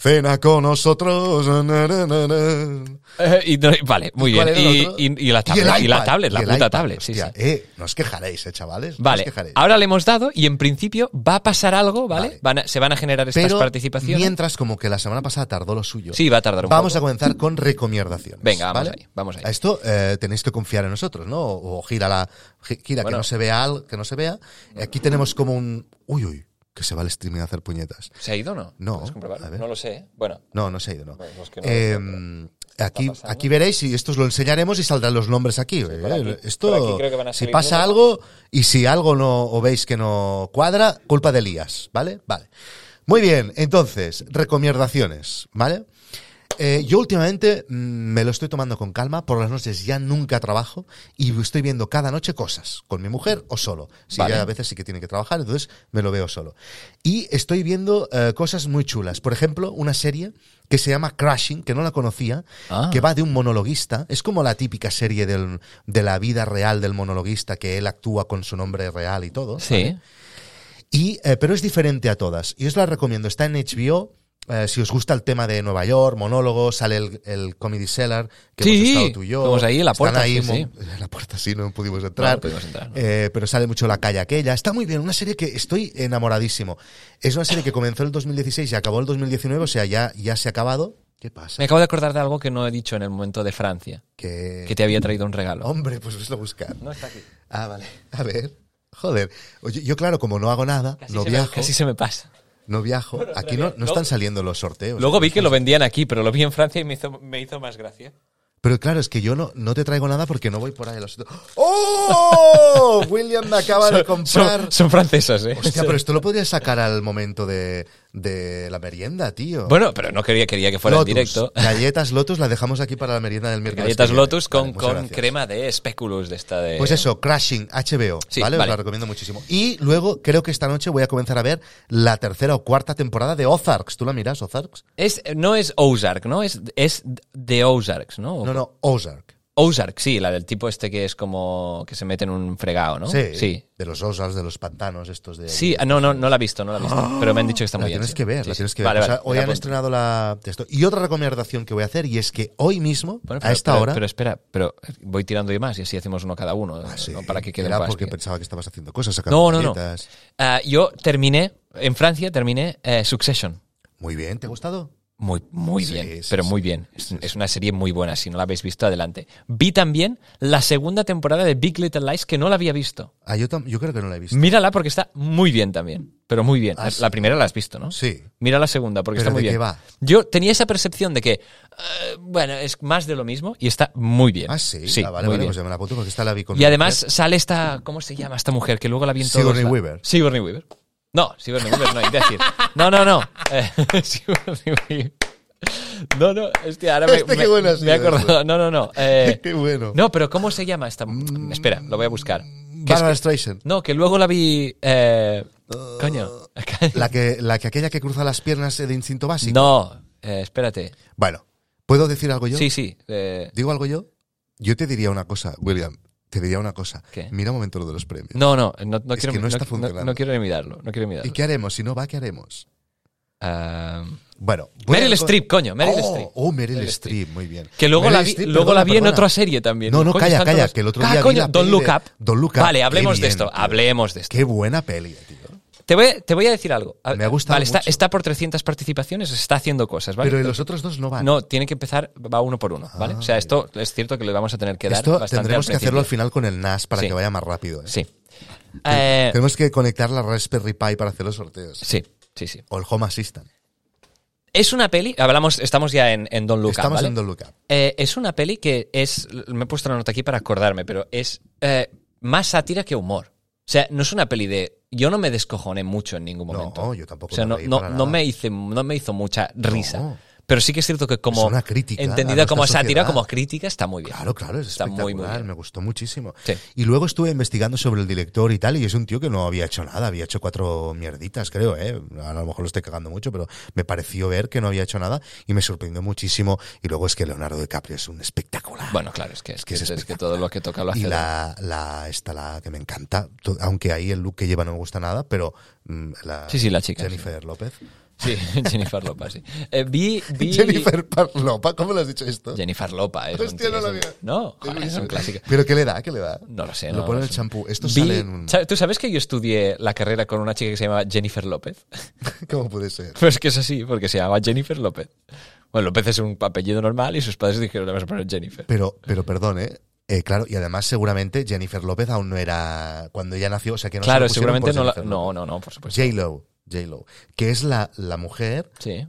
cena con nosotros. Na, na, na, na. Eh, y no- vale, muy ¿Y bien. cuál era el Y, otro? y- y la Y tablet, el y, la iPad, tablet, la y el puta iPad, tablet. Sí, hostia, sí. Eh, no os quejaréis, eh, chavales. No Vale, os quejaréis. ahora le hemos dado y en principio va a pasar algo, ¿vale? Vale. Van a- se van a generar estas Pero participaciones. mientras, como que la semana pasada tardó lo suyo, Sí, va a tardar un vamos poco. a comenzar con recomendaciones. Venga, vamos ¿vale? ahí, vamos ahí. A esto eh, tenéis que confiar en nosotros, ¿no? O, o gira la gi- gira Bueno. que no se vea algo, que no se vea. Aquí tenemos como un uy uy que se va el streaming a hacer puñetas. ¿Se ha ido o no? No, ¿Puedes comprobarlo? a ver. No lo sé, ¿eh? Bueno, No, no se ha ido, no. Bueno, los que no Eh, lo aquí, pasando. aquí veréis y esto os lo enseñaremos y saldrán los nombres aquí. por eh. aquí. Esto, Por aquí creo que van a si salir pasa números. algo y si algo no o veis que no cuadra, culpa de Elías, ¿vale? Vale. Muy bien, entonces, recomendaciones, ¿vale? Eh, yo últimamente mm, me lo estoy tomando con calma, por las noches ya nunca trabajo y estoy viendo cada noche cosas, con mi mujer o solo. Si Vale. ya a veces sí que tiene que trabajar, entonces me lo veo solo. Y estoy viendo eh, cosas muy chulas. Por ejemplo, una serie que se llama Crashing, que no la conocía, Ah. que va de un monologuista. Es como la típica serie del- de la vida real del monologuista, que él actúa con su nombre real y todo. sí. ¿vale? Y, eh, pero es diferente a todas. Y os la recomiendo. Está en H B O. Eh, si os gusta el tema de Nueva York, monólogos, sale el, el Comedy Cellar, que Sí, hemos estado tú y yo. fuimos ahí en la Están puerta, ahí sí, mon- En la puerta sí, no pudimos No, entrar. no pudimos entrar, no. Eh, pero sale mucho la calle aquella. Está muy bien, una serie que estoy enamoradísimo. Es una serie que comenzó el dos mil dieciséis y acabó el dos mil diecinueve, o sea, ya, ya se ha acabado. ¿Qué pasa? Me acabo de acordar de algo que no he dicho en el momento de Francia, Que... que te había traído un regalo. Hombre, pues veslo a buscar. No está aquí. Ah, vale. A ver. Joder. Oye, yo claro, como no hago nada, Casi, no se me, viajo, casi se me pasa. no viajo. Aquí no, no están saliendo los sorteos. Luego vi que lo vendían aquí, pero lo vi en Francia y me hizo, me hizo más gracia. Pero claro, es que yo no, no te traigo nada porque no voy por ahí a los... ¡Oh! William me acaba de comprar... Son, son francesas, ¿eh? Hostia, pero esto lo podrías sacar al momento de, de la merienda, tío. Bueno, pero no quería, quería que fuera Lotus. en directo. Galletas Lotus la dejamos aquí para la merienda del miércoles. Galletas que viene. Lotus con, Vale, muchas con gracias. crema de speculoos de esta de... Pues eso, Crashing, H B O, Sí, ¿vale? Os vale. la recomiendo muchísimo. Y luego creo que esta noche voy a comenzar a ver la tercera o cuarta temporada de Ozarks. ¿Tú la miras, Ozarks? Es, no es Ozark, ¿no? Es, es The Ozarks, ¿no? No, no, Ozark. Ozark, sí, la del tipo este que es como que se mete en un fregado, ¿no? Sí, Sí. de los Ozarks, de los pantanos estos de... Sí, ah, no, no, no la he visto, no la he visto. Pero me han dicho que está La muy bien. tienes sí. que ver, Sí, la sí. tienes que ver. Vale, O sea, vale, hoy me han apunto. estrenado la de esto. Y otra recomendación que voy a hacer, y es que hoy mismo, Bueno, a pero- esta pero- hora... Pero espera, pero voy tirando y más y así hacemos uno cada uno, Ah, sí, ¿no? Para que quede era un porque pasque. pensaba que estabas haciendo cosas, sacando No, no, no. galletas. Ah, yo terminé, en Francia terminé eh, Succession. Muy bien, ¿te ha gustado? Muy, muy Sí, bien, sí, pero sí. muy bien. Es, Sí, sí. es una serie muy buena. Si no la habéis visto, adelante. Vi también la segunda temporada de Big Little Lies, que no la había visto. Ah, yo, tam- yo creo que no la he visto. Mírala porque está muy bien también. Pero muy bien. Ah, la, sí. la primera la has visto, ¿no? Sí. Mira la segunda porque ¿Pero está muy de bien. qué va? Yo tenía esa percepción de que, eh, bueno, es más de lo mismo y está muy bien. Ah, sí. Sí, ah, vale, muy vale, bien. pues ya me la apunto porque esta la vi con Y mi además mujer. sale esta, ¿cómo se llama esta mujer? Que luego la vi en todos Sigourney la- Weaver. Sigourney Weaver. No, Sigourney Weaver no, imbécil. No, no, no. Eh, Sigourney Weaver. No, no, hostia, ahora me, Este qué me- bueno ha me sido he acordado. No, no, no. eh, Qué bueno. no, pero ¿cómo se llama esta mujer? Espera, lo voy a buscar. Que es Barbara que- Streisand. no, que luego la vi... eh, coño. La que, la que aquella que cruza las piernas de instinto básico. No, eh, espérate. Bueno, ¿puedo decir algo yo? Sí, sí. eh, ¿Digo algo yo? Yo te diría una cosa, William. Te diría una cosa. ¿Qué? Mira un momento lo de los premios. no, no, no, no Es quiero, que no está no, funcionando. no quiero ni mirarlo. No quiero mirarlo. ¿Y qué haremos? Si no va, ¿qué haremos? Ah, Bueno. voy Meryl a- Streep, coño, Meryl oh, Streep. Oh, Meryl, Meryl Streep, muy bien. Que luego Meryl la vi, Streep, luego perdona, la vi en perdona. otra serie también. No, no, Coño, calla, están calla, todas- que el otro Ah, día vi coño, la Don't peli Look de- Up. Don't Look Up. Vale, Qué hablemos de bien, esto, tío. hablemos de esto. Qué buena peli, tío. Te voy, te voy a decir algo. Me ha gustado Vale, está, mucho. está por trescientas participaciones, está haciendo cosas, ¿vale? Pero ¿y los otros dos no van? No, tiene que empezar, va uno por uno, ¿vale? Ah, o sea, esto es cierto que le vamos a tener que dar Esto bastante tendremos al que hacerlo al principio. final con el N A S para Sí. que vaya más rápido. ¿eh? Sí. Eh, Tenemos que conectar la Raspberry Pi para hacer los sorteos. sí, sí, sí. O el Home Assistant. Es una peli, hablamos, estamos ya en, en Don't Look Up, Estamos ¿vale? en Don't Look Up. Eh, es una peli que es, me he puesto la nota aquí para acordarme, pero es eh, más sátira que humor. O sea, no es una peli de... Yo no me descojoné mucho en ningún momento. No, yo tampoco O sea, me no, reí no, para no, nada. me hice, no me hizo mucha risa. No. Pero sí que es cierto que como... Es una crítica a entendida nuestra como sátira, sociedad. como crítica, está muy bien. Claro, claro, es Está muy, espectacular, muy bien. me gustó muchísimo. Sí. Y luego estuve investigando sobre el director y tal, y es un tío que no había hecho nada, había hecho cuatro mierditas, creo, ¿eh? A lo mejor lo estoy cagando mucho, pero me pareció ver que no había hecho nada y me sorprendió muchísimo. Y luego es que Leonardo DiCaprio es un espectacular. Bueno, claro, es que, es, que, Es es, que espectacular. todo lo que toca lo hace. Y bien. la, la, esta, la que me encanta, to- aunque ahí el look que lleva no me gusta nada, pero mm, la Sí, sí, la chica, Jennifer López. Sí, Jennifer Lopa, sí. Eh, vi, vi... Jennifer Lopa, ¿cómo lo has dicho esto? Jennifer Lopa. Es Hostia, un, no es lo un- había. No, joder, es un clásico. ¿Pero qué le da? ¿Qué le da? No lo sé. Lo no, pone en no el sé. champú. Esto Vi- sale en un... ¿sabes- ¿Tú sabes que yo estudié la carrera con una chica que se llama Jennifer López? ¿Cómo puede ser? Pues que es así, porque se llama Jennifer López. Bueno, López es un apellido normal y sus padres dijeron le vas a poner Jennifer. Pero, pero perdón, ¿eh? Eh, claro, y además seguramente Jennifer López aún no era cuando ella nació, o sea que no se Claro, lo pusieron seguramente por no la... Jennifer No, López. no, no, por supuesto. J-Lo, J-Lo, que es la, la mujer Sí.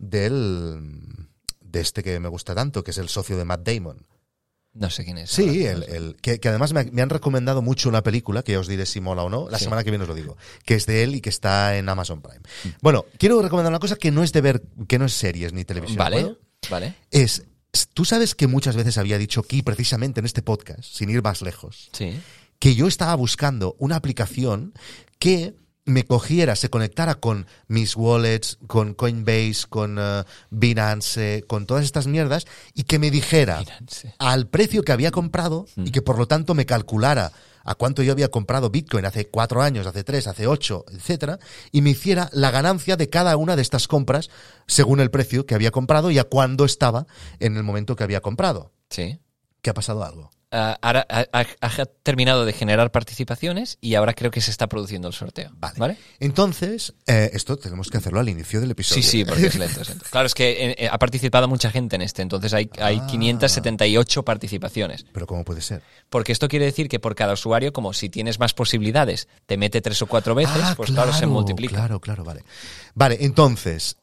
del de este que me gusta tanto, que es el socio de Matt Damon. No sé quién es. Sí, ahora. el, el, que, que además me, me han recomendado mucho una película, que ya os diré si mola o no, la Sí. semana que viene os lo digo, que es de él y que está en Amazon Prime. Bueno, quiero recomendar una cosa que no es de ver, que no es series ni televisión. Vale, ¿puedo? vale. Es, tú sabes que muchas veces había dicho aquí, precisamente en este podcast, sin ir más lejos, Sí. que yo estaba buscando una aplicación que me cogiera, se conectara con mis wallets, con Coinbase, con uh, Binance, con todas estas mierdas, y que me dijera Binance. al precio que había comprado Mm. y que por lo tanto me calculara a cuánto yo había comprado Bitcoin hace cuatro años, hace tres, hace ocho, etcétera, y me hiciera la ganancia de cada una de estas compras según el precio que había comprado y a cuándo estaba en el momento que había comprado. Sí. ¿Qué ha pasado algo? Ah, ahora ha, ha- ha terminado de generar participaciones y ahora creo que se está produciendo el sorteo. Vale. ¿Vale? Entonces, eh, esto tenemos que hacerlo al inicio del episodio. Sí, sí, porque es lento. es lento. Claro, es que eh, eh, ha participado mucha gente en este, entonces hay, hay Ah. quinientas setenta y ocho participaciones. Pero ¿cómo puede ser? Porque esto quiere decir que por cada usuario, como si tienes más posibilidades, te mete tres o cuatro veces, Ah, pues claro, se multiplica. Claro, claro, vale. Vale, entonces,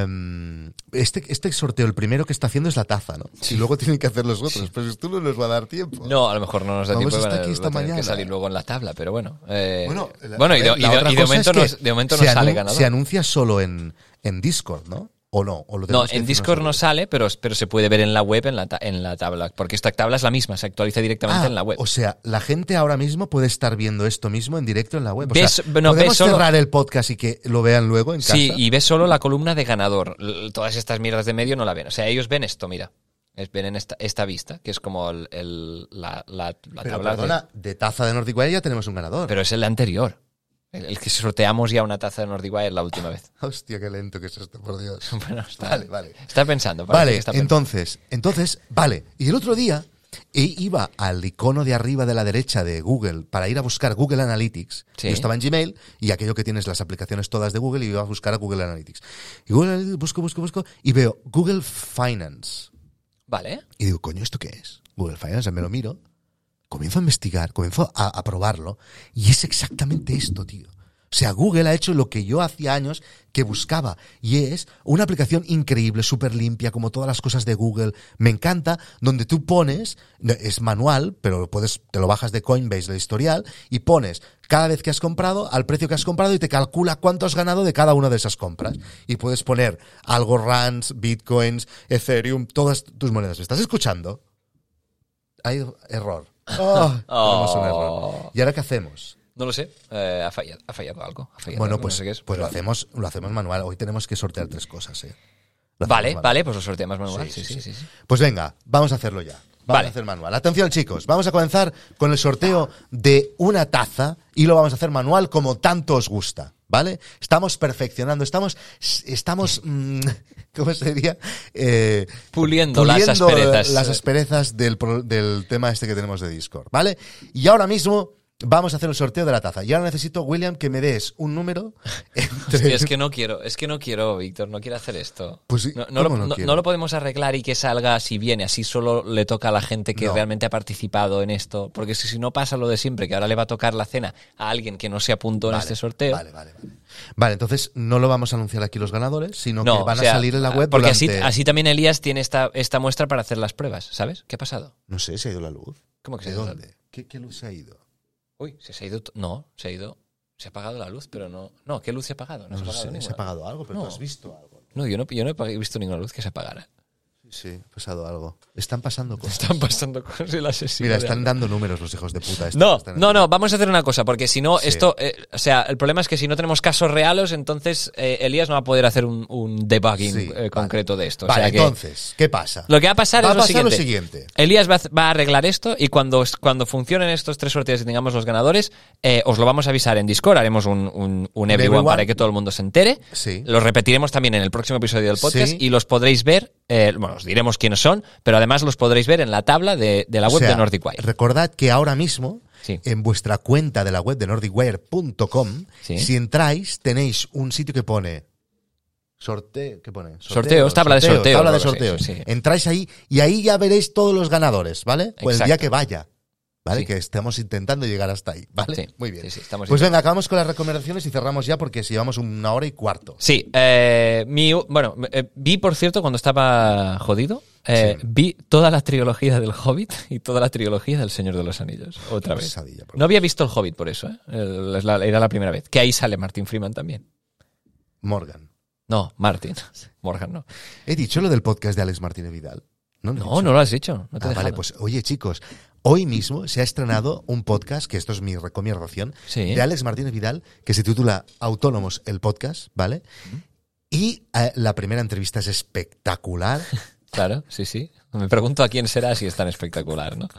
em, este, este sorteo, el primero que está haciendo es la taza, ¿no? Sí. Y luego tienen que hacer los otros, pero esto no nos va a dar tiempo. No, a lo mejor no nos da Vamos tiempo, hasta van a- aquí esta va a tener mañana. que salir luego en la tabla, pero bueno. eh, Bueno, la- bueno y de, la y de- otra y de cosa momento, es que no, de momento no se sale anu- ganador. Se anuncia solo en, en Discord, ¿no? ¿O no? ¿O lo No, tenemos que en decir Discord no nosotros? sale, pero, pero se puede ver en la web, en la, ta- en la tabla, porque esta tabla es la misma, se actualiza directamente Ah, en la web. o sea, la gente ahora mismo puede estar viendo esto mismo en directo en la web. O Ves- sea, no, podemos ves solo- cerrar el podcast y que lo vean luego en casa. Sí, y ves solo la columna de ganador. L- Todas estas mierdas de medio no la ven. O sea, ellos ven esto, mira. Es- Ven en esta, esta vista, que es como el, el- la, la- la Pero tabla. de- perdona, de taza de Nordic Wire ya tenemos un ganador. pero es el anterior. El, el que sorteamos ya una taza de Nordic Wire la última vez. Hostia, qué lento que es esto, por Dios. Bueno, está, Vale, vale. está pensando. parece Vale, que está pensando. entonces, entonces, vale. Y el otro día e- iba al icono de arriba de la derecha de Google para ir a buscar Google Analytics. Sí. Yo estaba en Gmail y aquello que tienes las aplicaciones todas de Google y iba a buscar a Google Analytics. Y Google Analytics, busco, busco, busco y veo Google Finance. Vale. Y digo, coño, ¿esto qué es? Google Finance, me lo miro, comienzo a investigar, comienzo a, a probarlo y es exactamente esto, tío. O sea, Google ha hecho lo que yo hacía años que buscaba y es una aplicación increíble, súper limpia, como todas las cosas de Google. Me encanta, donde tú pones, es manual, pero puedes, te lo bajas de Coinbase, del historial, y pones cada vez que has comprado, al precio que has comprado y te calcula cuánto has ganado de cada una de esas compras. Y puedes poner algo rands, bitcoins, Ethereum, todas tus monedas. ¿Me estás escuchando? Hay error. Oh, tenemos un error. ¿Y ahora qué hacemos? No lo sé. Eh, ha, fallado, ha fallado algo. Ha fallado Bueno, algo, pues, no sé qué es. pues lo Vale. hacemos, lo hacemos manual. Hoy tenemos que sortear tres cosas, ¿eh? Lo hacemos Vale, manual. vale, pues lo sorteamos manual. Sí, Sí, sí, sí, sí. sí, sí. Pues venga, vamos a hacerlo ya. Vamos Vale. a hacer manual. Atención, chicos, vamos a comenzar con el sorteo de una taza y lo vamos a hacer manual como tanto os gusta, ¿vale? Estamos perfeccionando, estamos, estamos, mm, ¿cómo se diría? Eh, Puliendo, las asperezas. las asperezas del, pro- del tema este que tenemos de Discord, ¿vale? Y ahora mismo vamos a hacer el sorteo de la taza. Y ahora necesito, William, que me des un número entre... Hostia, es que no quiero, es que no quiero, Víctor, no quiero hacer esto. Pues sí, no, no, lo, ¿cómo no no- quiero? no lo podemos arreglar y que salga si viene, así solo le toca a la gente que No. realmente ha participado en esto. Porque si, si no pasa lo de siempre, que ahora le va a tocar la cena a alguien que no se apuntó en Vale, este sorteo. Vale, vale, vale. Vale, entonces no lo vamos a anunciar aquí los ganadores, sino No, que van o sea, a salir en la web porque durante... así, así también Elías tiene esta, esta muestra para hacer las pruebas, ¿sabes? ¿Qué ha pasado? No sé, se ha ido la luz. ¿Cómo que se ¿De ha ido la dónde? ¿Qué, qué luz se ha ido? Uy, se, se ha ido. to- No, se ha ido. Se ha apagado la luz, pero no. No, ¿qué luz se ha apagado? No, No, se ha lo apagado sé, se ninguna. ha apagado algo, pero No. tú has visto algo. No, yo no, yo no he visto ninguna luz que se apagara. Sí, ha pasado algo. Están pasando cosas. Están pasando cosas y la asesina. Mira, de están Alba. dando números los hijos de puta. estos No, que están no, haciendo. no, vamos a hacer una cosa, porque si no, Sí. esto, eh, o sea, el problema es que si no tenemos casos reales, entonces eh, Elías no va a poder hacer un, un debugging Sí, eh, vale. concreto de esto. O Vale, sea que entonces, ¿qué pasa? lo que va a pasar Va es a lo pasar siguiente. lo siguiente. Elías va a, va a arreglar esto y cuando, cuando funcionen estos tres sorteos y tengamos los ganadores, eh, os lo vamos a avisar en Discord, haremos un, un, un everyone everyone. para que todo el mundo se entere. Sí. Los repetiremos también en el próximo episodio del podcast Sí. y los podréis ver, eh, bueno, os diremos quiénes son, pero además los podréis ver en la tabla de, de la web O sea, de Nordic Wire. Recordad que ahora mismo, Sí. en vuestra cuenta de la web de nordic wire punto com, Sí. si entráis, tenéis un sitio que pone sorteo, ¿qué pone? Sorteos, tabla de sorteos, tabla de algo así, sorteos. sí, sí. Entráis ahí y ahí ya veréis todos los ganadores, ¿vale? Pues el día Exacto. que vaya, ¿vale? Sí. Que estamos intentando llegar hasta ahí, ¿vale? Sí, Muy bien. sí, sí, estamos Pues intentando. venga, acabamos con las recomendaciones y cerramos ya porque si llevamos una hora y cuarto. Sí, eh, mi, bueno, eh, vi, por cierto, cuando estaba jodido, eh, Sí. vi toda la trilogía del Hobbit y toda la trilogía del Señor de los Anillos, otra vez. Pesadilla, por No había visto el Hobbit por eso, ¿eh? El- es la- era la primera vez. Que ahí sale Martin Freeman también. Morgan. No, Martin. Morgan no. He dicho lo del podcast de Alex Martínez Vidal. No, lo he No, dicho. no lo has dicho. No te he Ah, vale, dejado. pues oye chicos, hoy mismo se ha estrenado un podcast, que esto es mi recomendación, Sí. de Alex Martínez Vidal, que se titula Autónomos, el podcast, ¿vale? Y eh, la primera entrevista es espectacular. Claro, sí, sí. Me pregunto a quién será si es tan espectacular, ¿no?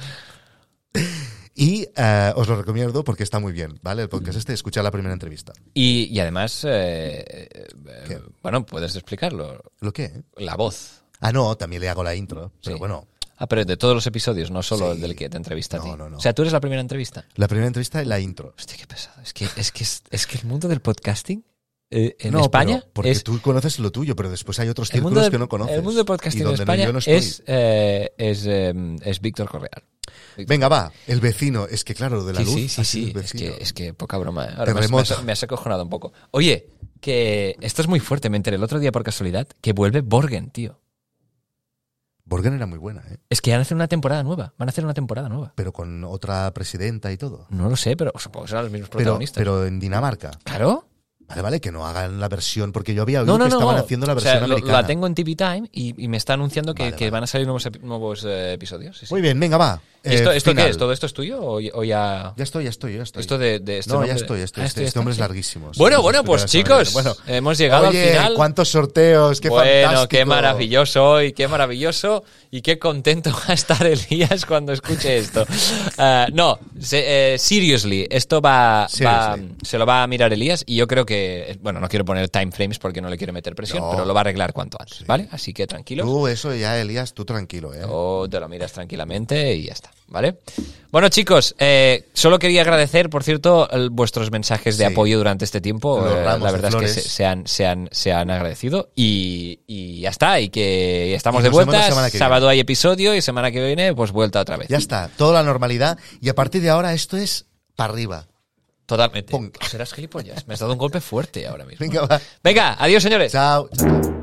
Y eh, os lo recomiendo porque está muy bien, ¿vale? El podcast este, escuchar la primera entrevista. Y, y además, eh, eh, ¿Qué? bueno, puedes explicarlo. ¿Lo qué? La voz. Ah, no, también le hago la intro, pero Sí. bueno, Ah, pero de todos los episodios, no solo Sí. el del que te entrevista a ti. No, no, no. O sea, tú eres la primera entrevista. la primera entrevista y la intro. Hostia, qué pesado. Es que, es que, es, es que el mundo del podcasting eh, en no, España pero porque es... tú conoces lo tuyo, pero después hay otros el mundo círculos del- que no conoces. El mundo del podcasting y en donde no- España yo no estoy. es, eh, es, eh, es Víctor Correal. Víctor- Venga, va, el vecino. Es que claro, lo de la Sí, luz. sí, sí, ha sido sí. el Es vecino. que, es que poca broma. ¿eh? Ahora me has, me, Terremoto. has, me has acojonado un poco. Oye, que esto es muy fuerte. Me enteré el otro día por casualidad que vuelve Borgen, tío. Borgen era muy buena, ¿eh? Es que van a hacer una temporada nueva. Van a hacer una temporada nueva. Pero con otra presidenta y todo. No lo sé, pero supongo que serán los mismos Pero, protagonistas. pero en Dinamarca. Claro. Vale, vale, que no hagan la versión, porque yo había oído No, no, que no. estaban haciendo la O versión sea, lo- americana. la tengo en T V Time y, y me está anunciando que, Vale, que vale. van a salir nuevos, epi- nuevos eh, episodios. Sí, sí. Muy bien, venga, va. ¿Y esto, Eh, esto qué final. es? ¿Todo esto es tuyo o, o ya...? Ya estoy, ya estoy, ya estoy. Esto de, de este no, nombre ya de- estoy, ya estoy. Ah, este, esto ya este hombre es está, sí. larguísimo. Bueno, Sí, bueno, sí, pues sí, chicos, bueno. hemos llegado Oye, al final. cuántos sorteos, qué bueno, fantástico. qué maravilloso hoy, qué maravilloso y qué contento va a estar Elías cuando escuche esto. Ah, no, se- eh, seriously, esto va, va, Seriously. se lo va a mirar Elías y yo creo que, bueno, no quiero poner time frames porque no le quiero meter presión, No. pero lo va a arreglar cuanto antes, ¿vale? Así que tranquilos. Tú, eso ya, Elías, tú tranquilo, ¿eh? O te lo miras tranquilamente y ya está, ¿vale? Bueno, chicos, eh, solo quería agradecer, por cierto, el- vuestros mensajes de Sí. apoyo durante este tiempo. Los Eh, ramos la de verdad es que flores. se, se han, se, han, se han agradecido y, y ya está, y que estamos Y de nos vemos la vuelta. semana que Sábado hay episodio y semana que viene, pues vuelta otra vez. Ya está, toda la normalidad. Y a partir de ahora esto es para arriba. Totalmente. Pum. Serás gilipollas. Me has dado un golpe fuerte ahora mismo. Venga, va. Venga, adiós, señores. Chao, chao.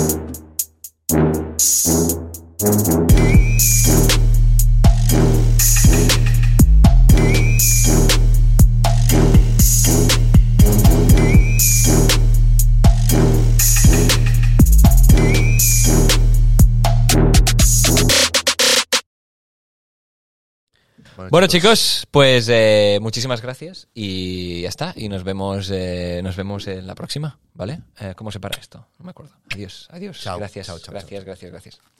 Bueno, chicos, pues eh, muchísimas gracias y ya está. Y nos vemos, eh, nos vemos en la próxima, ¿vale? Eh, ¿Cómo se para esto? No me acuerdo. Adiós, adiós. Chao, gracias, chao, chao, gracias, gracias, gracias.